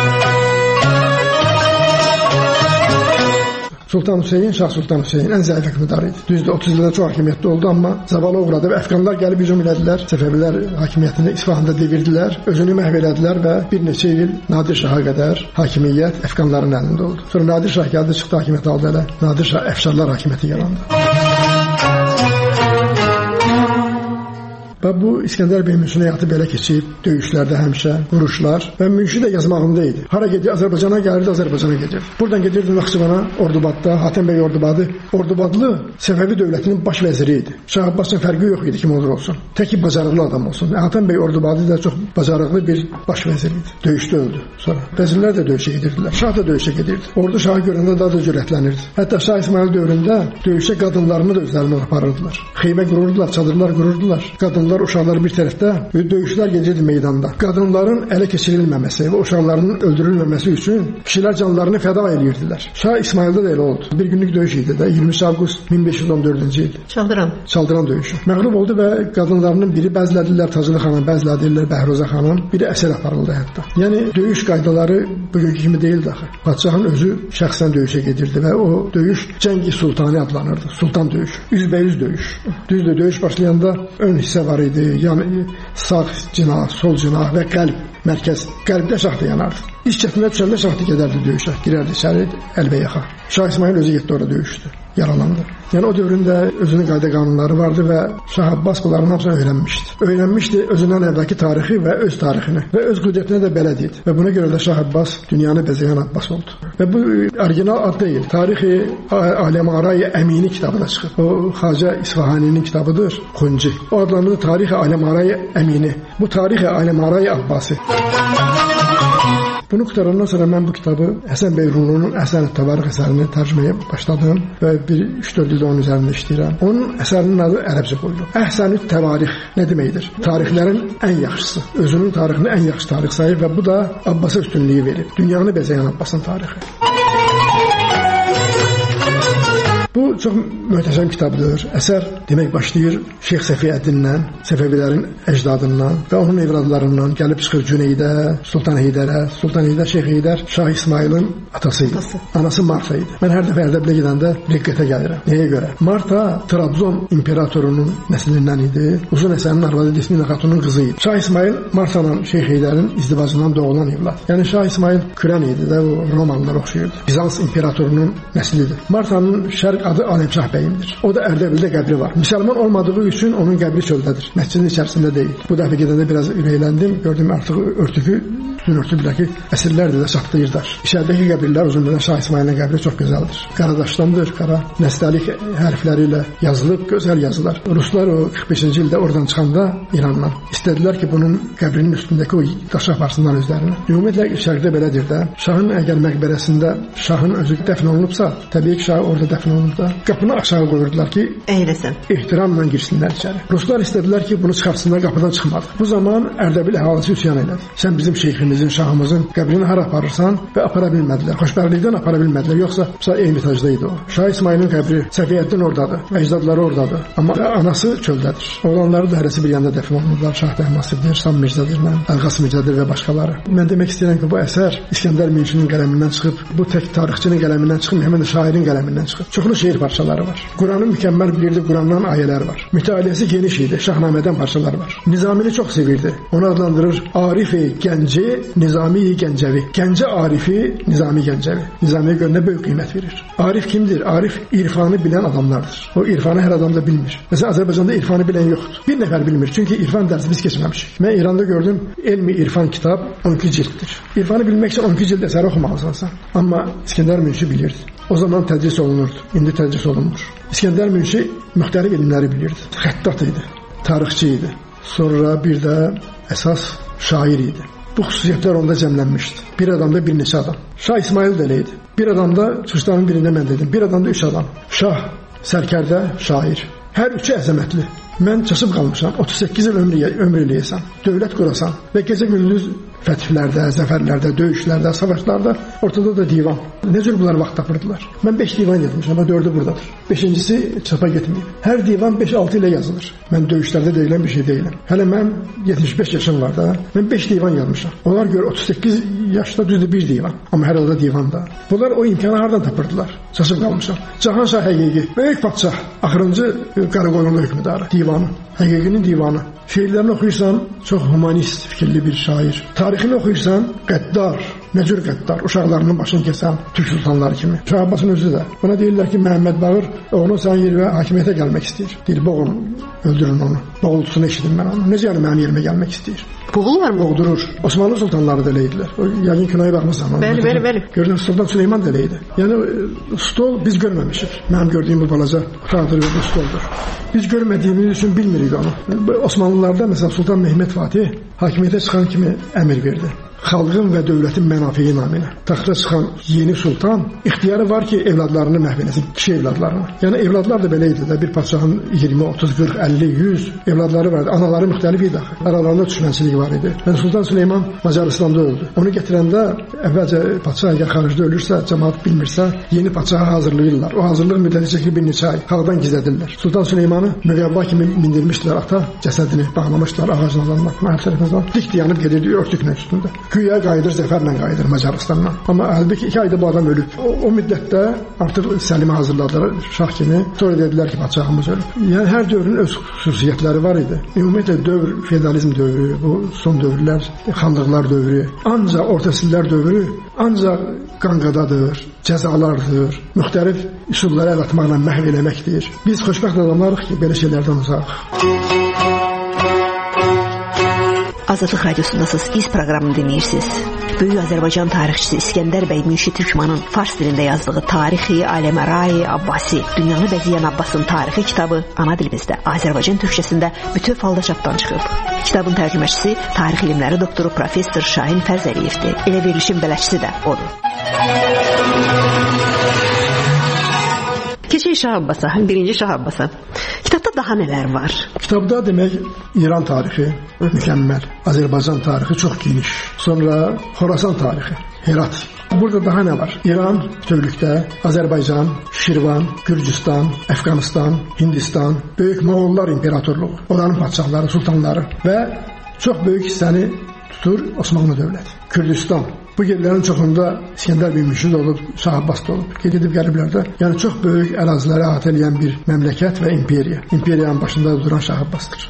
Sultan Hüseyin, Şah Sultan Hüseyin ən zəif hökmdarı idi. Düzdür, otuz ildən çox hakimiyyətdə oldu, amma zavala uğradı və Əfqanlar gəlib hücum elədilər. Səfəvilər hakimiyyətini İsfahanda devirdilər, özünü məhv elədilər və bir neçə il Nadir Şaha qədər hakimiyyət Əfqanların əlində oldu. Sonra Nadir Şah gəldi, çıxdı hakimiyyəti aldı elə. Nadir Şah Əfşarlar hakimiyyəti yarandı. Və bu İskəndər bəy Münşin həyatı belə keçib, döyüşlərdə həmişə, vuruşlar və Münşi də yazmağında idi. Hara gedir, Azərbaycana gəlirdi, Azərbaycana gedirdi. Buradan gedirdi Naxçıvana, Ordubadda, Hatəm bəy Ordubadı. Ordubadlı Səfəvi dövlətinin baş vəziri idi. Şah Abbasın fərqi yox idi kim olur olsun. Təki bacarıqlı adam olsun. Hatəm bəy Ordubadı da çox bacarıqlı bir baş vəzir idi. Döyüşdə öldü sonra. Vəzirlər də döyüşə gedirdilər. Şah da döyüşə gedirdi. Ordu Şahı görəndə daha da cürətlənirdi. Hətta Şah İsmayıl dövründə döyüşə qadınlarını da özlərindən aparırdılar. Xeymə qururdular, çadırlar qururdular. Qadın Qadınlar, uşaqlar bir tərəfdə döyüşlər gedirdi meydanda. Qadınların ələ keçirilməməsi və uşaqlarının öldürülməməsi üçün kişilər canlarını fəda edirdilər. Şah İsmayılda da elə oldu. Bir günlük döyüş idi də iyirmi üç avqust min beş yüz on dördüncü il. Çaldıran. Çaldıran döyüşü. Məğlub oldu və qadınlarının biri bəzlədilər Tacılı xanım, bəzlədilər Bəhruzə xanım, biri əsir aparıldı hətta. Yəni döyüş qaydaları bugünkü kimi deyildi axı. Padşahın özü şəxsən döyüşə gedirdi və o döyüş Cəngi Sultani adlanırdı. Sultan döyüşü. Üzbəüz döyüş. Düzdür, döyüş başlayanda ön hissə var idi. Yəni sağ cinah, sol cinah və qəlb mərkəz. Qəlbdə şah da yanardı. İş çətinə düşəndə şah da gedərdi döyüşə. Girərdi içəri, əlbəyaxa. Şah İsmayıl özü getdi orada döyüşdü. Yaralandı. Yəni o dövründə özünün qayda qanunları vardı və Şah Abbas bunların hamısını öyrənmişdi. Öyrənmişdi özündən əvvəlki tarixi və öz tarixini və öz qüdrətinə də belə deyildi. Və buna görə də Şah Abbas Dünyanı Bəzəyən Abbas oldu. Və bu orijinal ad deyil. Tarixi Aləm Aray Əmini kitabı da çıxır. O Xacə İsfahaninin kitabıdır. Xunci. O adlanır Tarixi Aləm Aray Əmini. Bu Tarixi Aləm Aray Abbasi. Bunu qutarandan sonra mən bu kitabı Həsən bəy Rumlunun Əhsən-ı Təvarix əsərini tərcüməyə başladım və bir üç dörd ildə onun üzərində işləyirəm. Onun əsərinin adı ərəbcə qoyulub. Əhsən-ı Təvarix nə deməkdir? Tarixlərin ən yaxşısı. Özünün tarixini ən yaxşı tarix sayır və bu da Abbasa üstünlüyü verir. Dünyanı Bəzəyən Abbasın tarixi. Bu çox möhtəşəm kitabdır. Əsər demək başlayır Şeyx Səfiyyəddinlə, Səfəvilərin əcdadından və onun evladlarından gəlib çıxır Cüneydə, Sultan Heydərə. Sultan Heydər, Şeyx Heydər Şah İsmailin atası idi. Anası Marta idi. Mən hər dəfə Ərdəbilə gedəndə diqqətə gəlirəm. Nəyə görə? Marta Trabzon imperatorunun nəslindən idi. Uzun Həsənin arvadı Desmina Xatunun qızı idi. Şah İsmail Martanın, Şeyx Heydərin izdivacından doğulan evlad. Yəni Şah İsmail Kürən idi də, o Romanlılar oxşuyurdu. Bizans imperatorunun nəslidir. Martanın şərq adı Aləmşah bəyimdir. O da Ərdəbildə qəbri var. Müsəlman olmadığı üçün onun qəbri çöldədir. Məscidin içərisində deyil. Bu dəfə gedəndə biraz ürəkləndim. Gördüm artıq örtükü örtüdülər ki, əsrlərdir də çatlayırlar. İçəridəki qəbirlər uzunluğunda Şah İsmailin qəbri çox gözəldir. Qaradaşdandır, qara nəstəlik hərfləri ilə yazılıb, gözəl yazılar. Ruslar o qırx beşinci ildə oradan çıxanda İrandan istədilər ki, bunun qəbrinin üstündəki o daşı aparsınlar özlərinə. Ümumiyyətlə şərqdə belədir də. Şahın əgər məqbərəsində şahın özü dəfn olunubsa, təbii ki, şah orada dəfn olunub da, qapını aşağı qoyurdular ki, əyləsən, ehtiramla girsinlər içəri. Ruslar istədilər ki, bunu çıxartsınlar, qapıdan çıxmadı. Bu zaman Ərdəbil əhalisi üsyan elədi. Sən bizim şeyximizin, şahımızın qəbrini hara aparırsan və apara bilmədilər. Xoşbəxtlikdən apara bilmədilər. Yoxsa Ermitacda idi o. Şah İsmailin qəbri Səfiyyəddin oradadır, əcdadları oradadır. Amma anası çöldədir. Oğlanları da hərəsi bir yanda dəfn olunurlar. Şah Təhmasibdir, Sam Mirzədir, Əlqas Mirzədir və başqaları. Mən demək istəyirəm ki, bu əsər İskəndər Münşinin qələmindən çıxıb, bu tək tarixçinin qələmindən çıxıb, həmin də şairin qələmindən çıxıb. Çoxlu şeir parçaları var. Quranı mükəmməl bilirdi, Qurandan ayələr var. Mütaliəsi geniş idi, Şahnamədən parçalar var. Nizamini çox sevirdi. Onu adlandırır Arif-i Gənci, Nizami-i Gəncəvi. Gəncə Arifi, Nizami Gəncəvi. Nizamiyə görə nə böyük qiymət verir. Arif kimdir? Arif irfanı bilən adamlardır. O irfanı hər adam da bilmir. Məsələn, Azərbaycanda irfanı bilən yoxdur. Bir nəfər bilmir, çünki irfan dərsi biz keçməmişik. Mən İranda gördüm, elmi irfan kitab on iki cilddir. İrfanı bilmək üçün on iki cild əsəri oxumalısan. Amma İskəndər Münşi bilirdi. O zaman tədris olunurdu, indi tədris olunmur. İskəndər Münşi müxtəlif elmləri bilirdi. Xəttat idi, tarixçi idi. Sonra bir də əsas şair idi. Bu xüsusiyyətlər onda cəmlənmişdi. Bir adamda bir neçə adam. Şah İsmail də elə idi. Bir adamda, çıxışların birində mən dedim, bir adamda üç adam. Şah, sərkərdə, şair. Hər üçü əzəmətli. Mən çaşıb qalmışam. otuz səkkiz il ömrü, ömrü eləyəsən, dövlət qurasan və gecə gündüz fəthlərdə, zəfərlərdə, döyüşlərdə, savaşlarda, ortada da divan. Nə cür bunlar vaxt tapırdılar? Mən beş divan yazmışam, amma dördü buradadır. Beşincisi çapa getməyib. Hər divan beş altı ilə yazılır. Mən döyüşlərdə deyilən bir şey deyiləm. Hələ mən yetmiş beş yaşım var da, mən beş divan yazmışam. Onlar görə otuz səkkiz yaşda düzdür bir divan, amma hər halda divan da. Bunlar o imkanı hardan tapırdılar? Çaşıb qalmışam. Cahanşah həqiqi, böyük padşah, axırıncı Qaraqoyunlu hökmdarı, divanı, həqiqinin divanı. Şeirlərini oxuyursan, çox humanist fikirli bir şair. Tarixini oxuyursan, qəddar, nə cür qəddar, uşaqlarının başını kəsən Türk sultanları kimi. Şah Abbasın özü də. Buna deyirlər ki, Məhəmməd Bağır onun sən yerə hakimiyyətə gəlmək istəyir. Deyir, boğun, öldürün onu. Boğultusunu eşidim mən onu. Necə yəni mənim yerimə gəlmək istəyir? Boğulurlar mı? Boğdurur. Osmanlı sultanları da elə idilər. O yəqin kinoya baxmısan. Bəli, bəli, bəli. Görünür, Sultan Süleyman da elə idi. Yəni, stol biz görməmişik. Mənim gördüyüm bu balaca xadır və bu stoldur. Biz görmədiyimiz üçün bilmirik onu. Osmanlılarda, məsələn, Sultan Mehmet Fatih hakimiyyətə çıxan kimi əmr verdi. Xalqın və dövlətin mənafiyi naminə. Taxta çıxan yeni sultan ixtiyarı var ki, evladlarını məhv eləsin, kişi evladlarını. Yəni, evladlar da belə idi də, bir padşahın iyirmi, otuz, qırx, əlli, yüz evladları vardı. Anaları müxtəlif idi axı. Aralarında düşmənçilik var idi. Yəni, Sultan Süleyman Macaristanda öldü. Onu gətirəndə, əvvəlcə padşah əgər xaricdə ölürsə, cəmaat bilmirsə, yeni padşaha hazırlayırlar. O hazırlıq müddəti çəkir bir neçə ay. Xalqdan gizlədirlər. Sultan Süleymanı müqəvva kimi mindirmişdilər ata, cəsədini bağlamışlar ağacın adamlar. Hər tərəfindən dik dayanıb gedirdi örtüklə üstündə. Güya qayıdır, zəfərlə qayıdır Macaristandan. Amma əlbəttə iki ayda bu adam ölüb. O, o müddətdə artıq Səlimi hazırladılar şah kimi. Sonra dedilər ki, padşahımız ölüb. Yəni hər dövrün öz xüsusiyyətləri var idi. Ümumiyyətlə dövr, feodalizm dövrü, bu son dövrlər, xanlıqlar dövrü, ancaq orta əsrlər dövrü, ancaq qanqadadır, cəzalardır, müxtəlif üsullara əl atmaqla məhv eləməkdir. Biz xoşbəxt adamlarıq ki, belə şeylərdən uzaq. Azadlıq Radiosundasınız, İz proqramını dinləyirsiniz. Böyük Azərbaycan tarixçisi İskəndər bəy Münşi Türkmanın fars dilində yazdığı Tarixi Aləmərai Abbasi, dünyanı bəzəyən Abbasın tarixi kitabı ana dilimizdə, Azərbaycan türkçəsində bütöv halda çapdan çıxıb. Kitabın tərcüməçisi, tarix elmləri doktoru professor Şahin Fərzəliyevdir. Elə verilişin bələdçisi də odur. Keçək Şah Abbasa, birinci Şah Abbasa. Kitabda daha nələr var? Kitabda demək İran tarixi mükəmməl, Azərbaycan tarixi çox geniş. Sonra Xorasan tarixi, Herat Burada daha nə var? İran bütövlükdə, Azərbaycan, Şirvan, Gürcüstan, Əfqanistan, Hindistan, böyük Moğollar imperatorluğu, onların padşahları, sultanları və çox böyük hissəni tutur Osmanlı dövləti. Kürdistan. Bu yerlərin çoxunda İskəndər bəy Mürşid olub, Şah Abbas da olub. Qeyd edib gəliblərdə. Yəni çox böyük əraziləri əhatə edən bir məmləkət və imperiya. İmperiyanın başında duran Şah Abbasdır.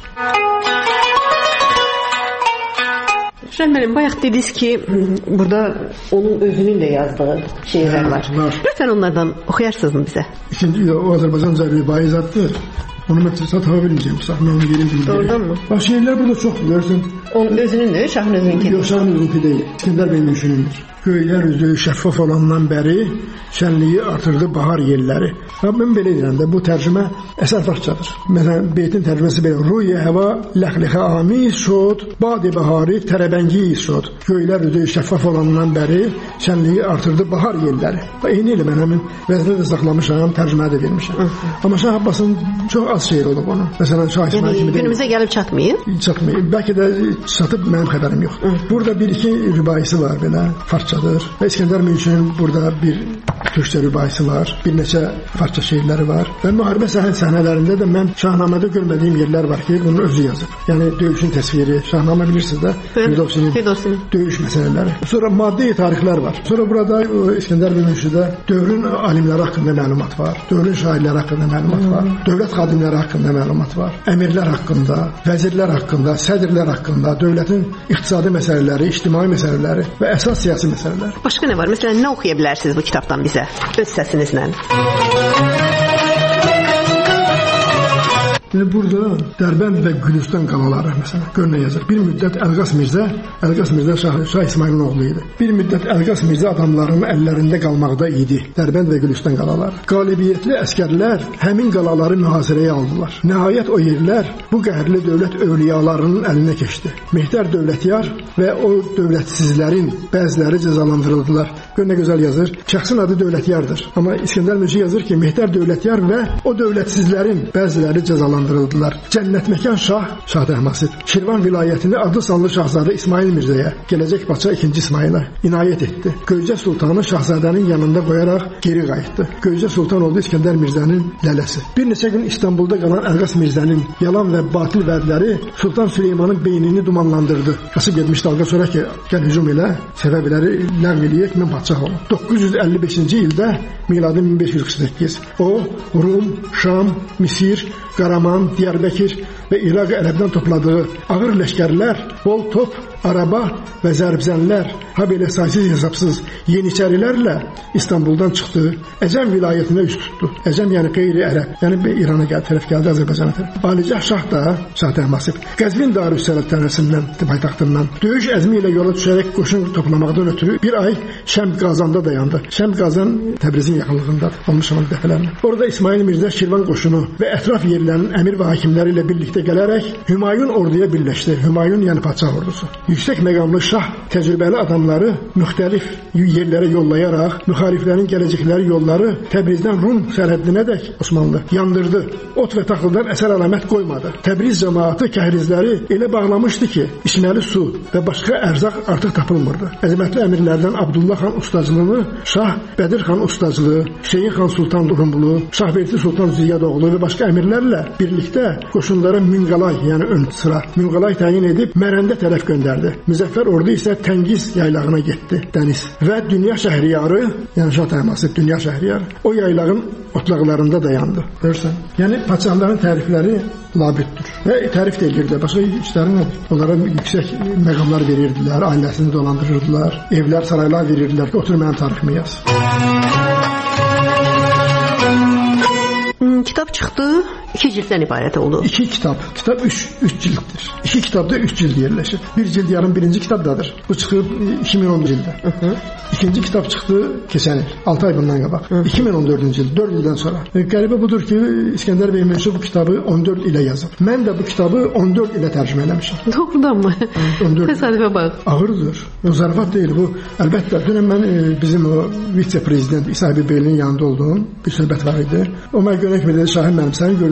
Şəhməlim, bayaq dediniz ki, burada onun özünün də yazdığı şeirlər var. Lütfen onlardan oxuyarsınız bizə? İkinci, o Azərbaycan Zərbi izaddır. Onu mən tapa bilməyəcəm. Mən onu yerim bilməyəcəm. Doğrudan mı? Bax, şeirlər burada çox görürsən. Onun özünün də, Şahın özünün ki? Yox, Şahın özünün deyil. İskəndər bəy Mürşidindir. Göylər üzü şəffaf olandan bəri şənliyi artırdı bahar yelləri. Və mən belə deyirəm də, bu tərcümə əsər parçadır. Məsələn, beytin tərcüməsi belə. Ruye həva ləxlixə amiz şod, badi bahari tərəbəngi şod. Göylər üzü şəffaf olandan bəri şənliyi artırdı bahar yelləri. Və eyni ilə mən həmin vəzni də saxlamışam, tərcümədə də vermişəm. Amma Şah Abbasın çox az şeir olub onun. Məsələn, Şah İsmail kimi deyil. Günümüzə gəlib çatmayıb? Çatmayıb. Bəlkə də çatıb, mənim xəbərim yox. Burada bir-iki rübaisi var belə, parçadır. Və İskəndər Mürşidin burada bir türkçə rübaisi var, bir neçə parça şeirləri var. Və müharibə səhnələrində də mən Şahnamədə görmədiyim yerlər var ki, bunu özü yazıb. Yəni döyüşün təsviri, Şahnamə bilirsiniz də, Firdovsinin döyüş məsələləri. Sonra maddi tarixlər var. Sonra burada İskəndər Mürşidə dövrün alimləri haqqında məlumat var, dövrün şairləri haqqında məlumat var, dövlət xadimləri haqqında məlumat var, əmirlər haqqında, vəzirlər haqqında, sədrlər haqqında, dövlətin iqtisadi məsələləri, ictimai məsələləri və əsas siyasi məsələlər. Başqa nə var? Məsələn, nə oxuya bilərsiniz bu kitabdan bizə? Öz səsinizlə. Yəni burada Dərbənd və Gülüstan qalaları məsələn gör nə yazır. Bir müddət Əlqas Mirzə, Əlqas Mirzə Şah, Şah İsmailin oğlu idi. Bir müddət Əlqas Mirzə adamlarının əllərində qalmaqda idi. Dərbənd və Gülüstan qalaları. Qalibiyyətli əsgərlər həmin qalaları mühasirəyə aldılar. Nəhayət o yerlər bu qəhrli dövlət övliyalarının əlinə keçdi. Mehdər Dövlətyar və o dövlətsizlərin bəziləri cəzalandırıldılar. Gör nə gözəl yazır. Şəxsin adı Dövlətyardır. Amma İskəndər Mürşid yazır ki, Mehdər Dövlətyar və o dövlətsizlərin bəziləri cəzalandırıldılar. Cənnətməkan Şah, Şah Təhmasib, Şirvan vilayətində adlı sanlı Şahzadə İsmail Mirzəyə, gələcək paça ikinci İsmailə inayət etdi. Göycə Sultanı Şahzadənin yanında qoyaraq geri qayıtdı. Göycə Sultan oldu İskəndər Mirzənin lələsi. Bir neçə gün İstanbulda qalan Əlqas Mirzənin yalan və batil vədləri Sultan Süleymanın beynini dumanlandırdı. Qasıb getmiş dalga sonra ki, gəl hücum elə, səbəbləri ləğv eləyək, mən padşah olum. doqquz yüz əlli beşinci ildə, miladı min beş yüz qırx səkkiz, o, Rum, Şam, Misir, Qaraman, Diyarbəkir və İraq ərəbdən topladığı ağır ləşkərlər, bol top, araba və zərbzənlər, ha belə saysız hesabsız yeniçərilərlə İstanbuldan çıxdı, Əcəm vilayətinə üst tutdu. Əcəm yəni qeyri-ərəb, yəni İrana gəldi, tərəf gəldi, Azərbaycana tərəf. Alicah Şah da, Şah Təhmasib, Qəzvin Darüssəlatəməsindən, paytaxtından döyüş əzmi ilə yola düşərək qoşun toplamaqdan ötürü bir ay Şəmd Qazanda dayandı. Şəmd Qazan Təbrizin yaxınlığındadır, olmuş olan dəfələrlə. Orada İsmail Mirzə Şirvan qoşunu və ətraf yerlərin əmir və hakimləri ilə birlikdə gələrək Hümayun orduya birləşdi. Hümayun yəni padşah ordusu. Yüksək məqamlı şah təcrübəli adamları müxtəlif yerlərə yollayaraq müxaliflərin gələcəkləri yolları Təbrizdən Rum sərhəddinədək Osmanlı yandırdı. Ot və taxıldan əsər əlamət qoymadı. Təbriz cəmaatı kəhrizləri elə bağlamışdı ki, içməli su və başqa ərzaq artıq tapılmırdı. Əzəmətli əmirlərdən Abdullah xan ustacılığını Şah Bədir xan ustacılığı, Hüseyin xan Sultan Rumlu, Şahverdi Sultan Ziyadoğlu və başqa əmirlərlə birlikdə qoşunlara Münqalay, yəni ön sıra Münqalay təyin edib Mərəndə tərəf göndərdi. Müzəffər ordu isə Təngiz yaylağına getdi, dəniz. Və Dünya Şəhriyarı, yəni Şah Təhmasib Dünya Şəhriyarı, o yaylağın otlaqlarında dayandı. Görürsən? Yəni padşahların tərifləri labüddür. Və tərif də edirdi. Başqa işləri nədir? Onlara yüksək məqamlar verirdilər, ailəsini dolandırırdılar, evlər, saraylar verirdilər ki, otur mənim tariximi yaz. Kitab çıxdı, iki cilddən ibarət oldu. İki kitab. Kitab üç, üç cilddir. İki kitabda üç cild yerləşir. Bir cild yarım birinci kitabdadır. Bu çıxıb iki min on bir ildə. Hı -hı. İkinci kitab çıxdı keçən il. altı ay bundan qabaq. Hı -hı. iki min on dördüncü il. dörd ildən sonra. E, qəribə budur ki, İskəndər bəy Mürşid bu kitabı on dörd ilə yazıb. Mən də bu kitabı on dörd ilə tərcümə eləmişəm. Doğrudan mı? on dörd. Təsadüfə bax. Ağırdır. O zarafat deyil bu. Əlbəttə, dünən mən e, bizim o vitse-prezident İsa Bey'in yanında olduğum bir söhbət var idi. O mənə görə ki, Şahin mənim sənin gördüyün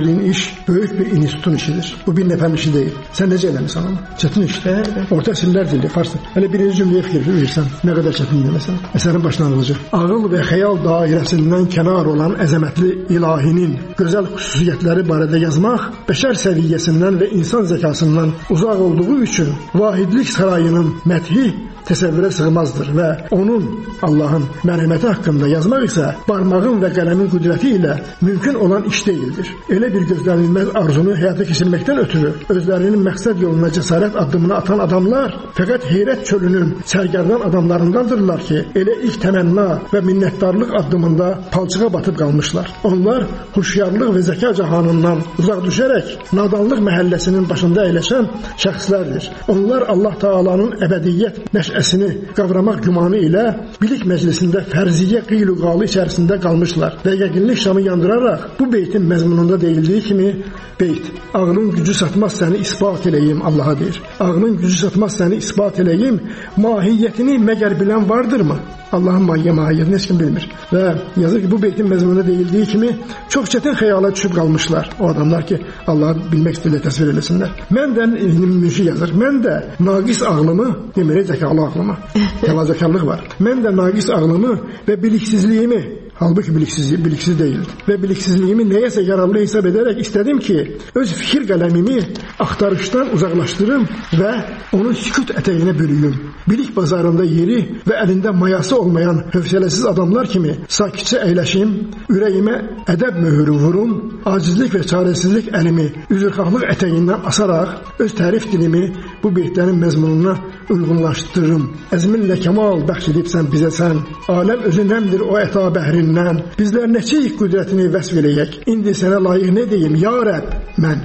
gördüyün iş böyük bir institutun işidir. Bu bir nəfərin işi deyil. Sən necə eləmirsən onu? Çətin işdir. Orta əsrlər dili, farsın. Hələ birinci cümləyə fikir verirsən, nə qədər çətin deməsən. Əsərin başlanğıcı. Ağıl və xəyal dairəsindən kənar olan əzəmətli ilahinin gözəl xüsusiyyətləri barədə yazmaq bəşər səviyyəsindən və insan zəkasından uzaq olduğu üçün vahidlik sarayının məthi təsəvvürə sığmazdır və onun, Allahın mərhəməti haqqında yazmaq isə barmağın və qələmin qüdrəti ilə mümkün olan iş deyildir. Elə bir gözlənilməz arzunu həyata keçirməkdən ötürü özlərinin məqsəd yoluna cəsarət addımını atan adamlar fəqət heyrət çölünün sərgərdan adamlarındandırlar ki, elə ilk təmənna və minnətdarlıq addımında palçığa batıb qalmışlar. Onlar huşyarlıq və zəka cahanından uzaq düşərək nadanlıq məhəlləsinin başında əyləşən şəxslərdir. Onlar Allah Taalanın əbədiyyət nəşəsini qavramaq gümanı ilə bilik məclisində fərziyyə qeyl-qalı içərisində qalmışlar və yəqinlik şamı yandıraraq bu beytin məzmununda deyildiyi kimi beyt, ağlın gücü satmaz səni isbat eləyim, Allaha deyir. Ağlın gücü satmaz səni isbat eləyim, mahiyyətini məgər bilən vardırmı? Allahın mahiyyə mahiyyətini heç kim bilmir. Və yazır ki, bu beytin məzmununda deyildiyi kimi çox çətin xəyala düşüb qalmışlar o adamlar ki, Allahı bilmək istəyirlər, təsvir eləsinlər. Mən də müşi yazır, mən də naqis ağlımı, deməli zəkalı ağlımı, təvazökarlıq var. Mən də naqis ağlımı və biliksizliyimi, halbuki biliksiz, biliksiz deyildi. Və biliksizliyimi nəyəsə yararlı hesab edərək istədim ki, öz fikir qələmimi axtarışdan uzaqlaşdırım və onun sükut ətəyinə bürüyüm. Bilik bazarında yeri və əlində mayası olmayan hövsələsiz adamlar kimi sakitcə əyləşim, ürəyimə ədəb möhürü vurum, acizlik və çarəsizlik əlimi üzrxahlıq ətəyindən asaraq öz tərif dilimi bu beytlərin məzmununa uyğunlaşdırırım. Əzminlə kəmal bəxş edibsən bizə sən, aləm özü nəmdir o əta bəhrindən, bizlər neçəyik qüdrətini vəsf eləyək, indi sənə layiq nə deyim, ya Rəbb, mən.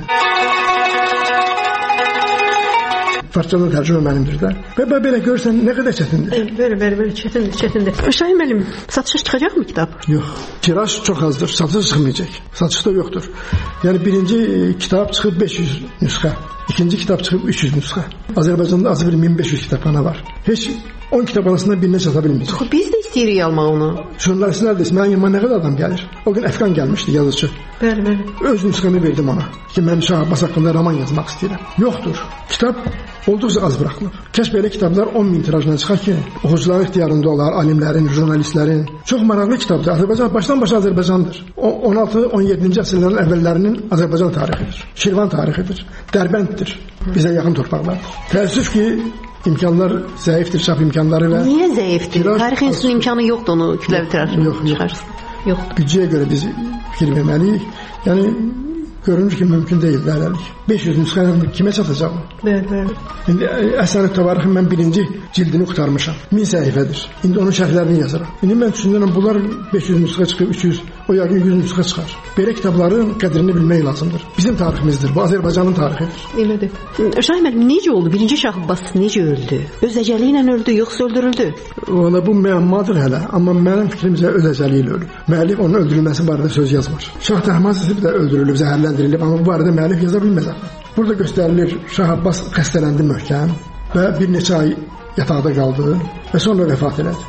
Farsçadan tərcümə mənimdir də. Və belə görsən nə qədər çətindir. Belə, belə, belə çətindir, çətindir. Şahin müəllim, satışa çıxacaq mı kitab? Yox, tiraj çox azdır, satışa çıxmayacaq. Satışda yoxdur. Yəni birinci kitab çıxıb beş yüz nüsxə, ikinci kitab çıxıb üç yüz nüsxə. Azərbaycanda azı bir min beş yüz kitabxana var. Heç on kitabxanasından birinə çata bilməyəcək. Biz də istəyirik almaq onu. Jurnalistlər də mənim yanıma nə qədər adam gəlir. O gün Əfqan gəlmişdi, yazıcı. Bəli, bəli. Öz nüsxəmi verdim ona ki, mən Şah Abbas haqqında roman yazmaq istəyirəm. Yoxdur. Kitab olduqca az buraxılıb. Kəş belə kitablar on min tirajla çıxar ki, oxucuların ixtiyarında olar, alimlərin, jurnalistlərin. Çox maraqlı kitabdır. Azərbaycan başdan başa Azərbaycandır. on altı on yeddinci əsrlərin əvvəllərinin Azərbaycan tarixidir. Şirvan tarixidir. Dərbənddir. Bizə yaxın torpaqlardır. Təəssüf ki, imkanlar zəifdir, çap imkanları və... Niyə zəifdir? Tarix institutunun imkanı yoxdur onu kütləvi tirajına yox, yox. Yoxdur. Büdcəyə görə biz fikir verməliyik. Yəni, görünür ki, mümkün deyil hələlik. beş yüz nüsxənin kimə çatacaq? Bəli, bəli. İndi Əsər-i Təvarixin mən birinci cildini qurtarmışam. min səhifədir. İndi onun şərhlərini yazıram. İndi mən düşünürəm, bunlar beş yüz nüsxə çıxıb, üç yüz, o yəqin yüz nüsxə çıxar. Belə kitabların qədrini bilmək lazımdır. Bizim tariximizdir, bu Azərbaycanın tarixidir. Elədir. Şahin müəllim, necə oldu? Birinci Şah Abbas necə öldü? Öz əcəli ilə öldü, yoxsa öldürüldü? Valla bu müəmmadır hələ, amma mənim fikrimcə öz əcəli ilə ölüb. Müəllif onun öldürülməsi barədə söz yazmır. Şah Təhmasib də öldürülüb, zəhərləndirilib, amma bu barədə müəllif yaza bilməz. Burada göstərilir Şah Abbas xəstələndi möhkəm və bir neçə ay yataqda qaldı və sonra vəfat elədi.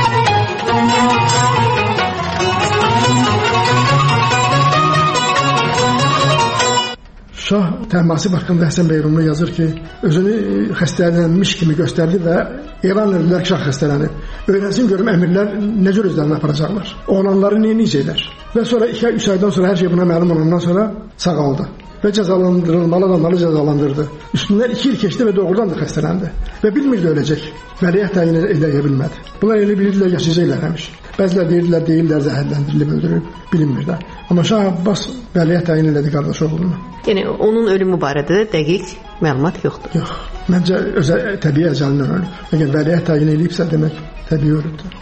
Şah Təhmasib haqqında Həsən bəy Rumlu yazır ki, özünü xəstələnmiş kimi göstərdi və elan edilər ki, Şah xəstələnib. Öyrənsin görüm əmirlər nə cür özlərini aparacaqlar. Oğlanları niyə necəylər? Və sonra iki ay, üç aydan sonra hər şey buna məlum olandan sonra sağaldı. Və cəzalandırılmalı adamları cəzalandırdı. Üstündən iki il keçdi və doğrudan da xəstələndi. Və bilmirdi öləcək. Vəliyyət təyin edə bilmədi. Bunlar elə bilirdilər, yaşayacaqlar həmiş. Bəzilər deyirdilər, deyirlər, zəhərləndirilib, öldürülüb, bilinmir də. Amma Şah Abbas vəliyyət təyin elədi qardaş oğlunu. Yəni, onun ölümü barədə də dəqiq məlumat yoxdur. Yox, məncə özə, təbii əcəlindən ölüb. Əgər vəliyyət təyin eləyibsə, demək təbii ölübdür.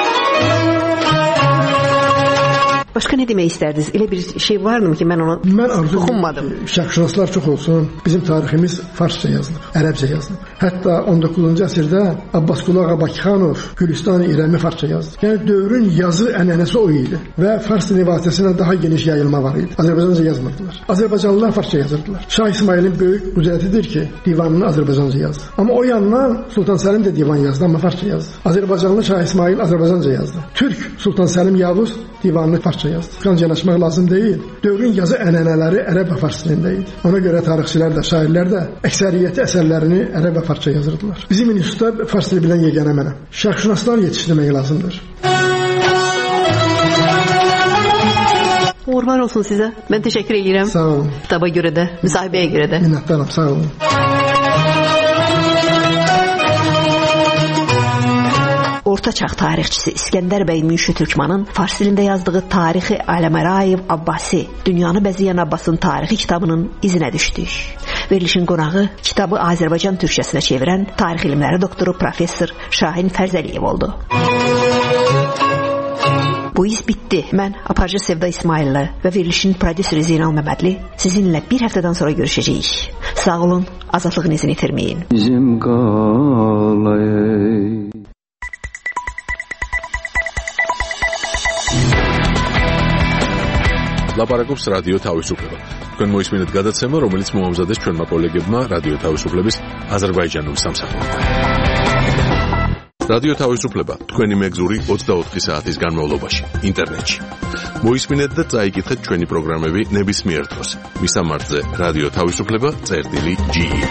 Başqa nə demək istərdiniz? Elə bir şey varmı ki, mən ona mən toxunmadım. Şərqşünaslar çox olsun. Bizim tariximiz farsça yazılıb, ərəbcə yazılıb. Hətta on doqquzuncu əsrdə Abbasqulu Ağa Bakıxanov Gülüstan-ı İrəmi farsça yazdı. Yəni dövrün yazı ənənəsi o idi və fars dili vasitəsilə daha geniş yayılma var idi. Azərbaycanca yazmırdılar. Azərbaycanlılar farsça yazırdılar. Şah İsmailin böyük qüdrətidir ki, divanını Azərbaycanca yazdı. Amma o yandan Sultan Səlim də divan yazdı, amma farsça yazdı. Azərbaycanlı Şah İsmail Azərbaycanca yazdı. Türk Sultan Səlim Yavuz divanını farsça yazdı. yazdı. Yalnız yanaşmaq lazım deyil. Dövrün yazı ənənələri ərəb və fars dilində idi. Ona görə tarixçilər də, şairlər də əksəriyyəti əsərlərini ərəb və farsça yazırdılar. Bizim institutda fars dili bilən yeganə mənəm. Şərqşünaslar yetişdirmək lazımdır. Uğurlar olsun sizə. Mən təşəkkür edirəm. Sağ olun. Kitaba görə də, müsahibəyə görə də. Minnətdaram, sağ olun. Orta çağ tarixçisi İskəndər bəy Münşi Türkmanın fars dilində yazdığı Tarixi Aləmərayev Abbasi, dünyanı bəzəyən Abbasın tarixi kitabının izinə düşdük. Verilişin qonağı kitabı Azərbaycan türkçəsinə çevirən tarix elmləri doktoru professor Şahin Fərzəliyev oldu. Bu iz bitdi. Mən aparıcı Sevda İsmailli və verilişin prodüseri Zeynal Məmmədli sizinlə bir həftədən sonra görüşəcəyik. Sağ olun, azadlığın izini itirməyin. Bizim qalay. ლაპარაკობს რადიო თავისუფლება. თქვენ მოისმინეთ გადაცემა, რომელიც მოამზადეს ჩვენმა კოლეგებმა რადიო თავისუფლების აზერბაიჯანულ სამსახურთან. რადიო თავისუფლება თქვენი მეგზური ოცდაოთხი საათის განმავლობაში ინტერნეტში. მოისმინეთ და წაიკითხეთ ჩვენი პროგრამები ნებისმიერ დროს. მისამართზე რადიო თავისუფლება წერტილი ჯი ი.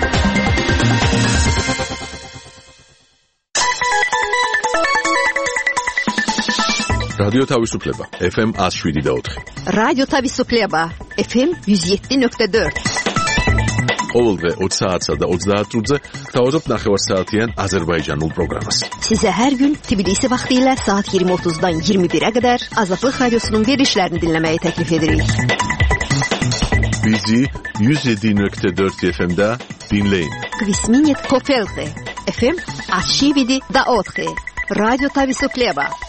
რადიო თავისუფლება ეფ ემ ათს შვიდი და ოთხი. რადიო თავისუფლება ეფ ემ yüz yedi nokta dört. ყოველდღე ოცი საათსა და ოცდაათ წუთზე გთავაზობთ ნახევარსაათიან აზერბაიჯანულ პროგრამას. Sizə hər gün Tbilisi vaxtı ilə saat iyirmi otuzdan iyirmi birə qədər Azadlıq Radiosunun verilişlərini dinləməyi təklif edirik. Bizi yüz yedi nokta dört ef em'da dinleyin. Kvisminit Kofelte ef em ათს შვიდი და ოთხი. Radyo Tavisufleba.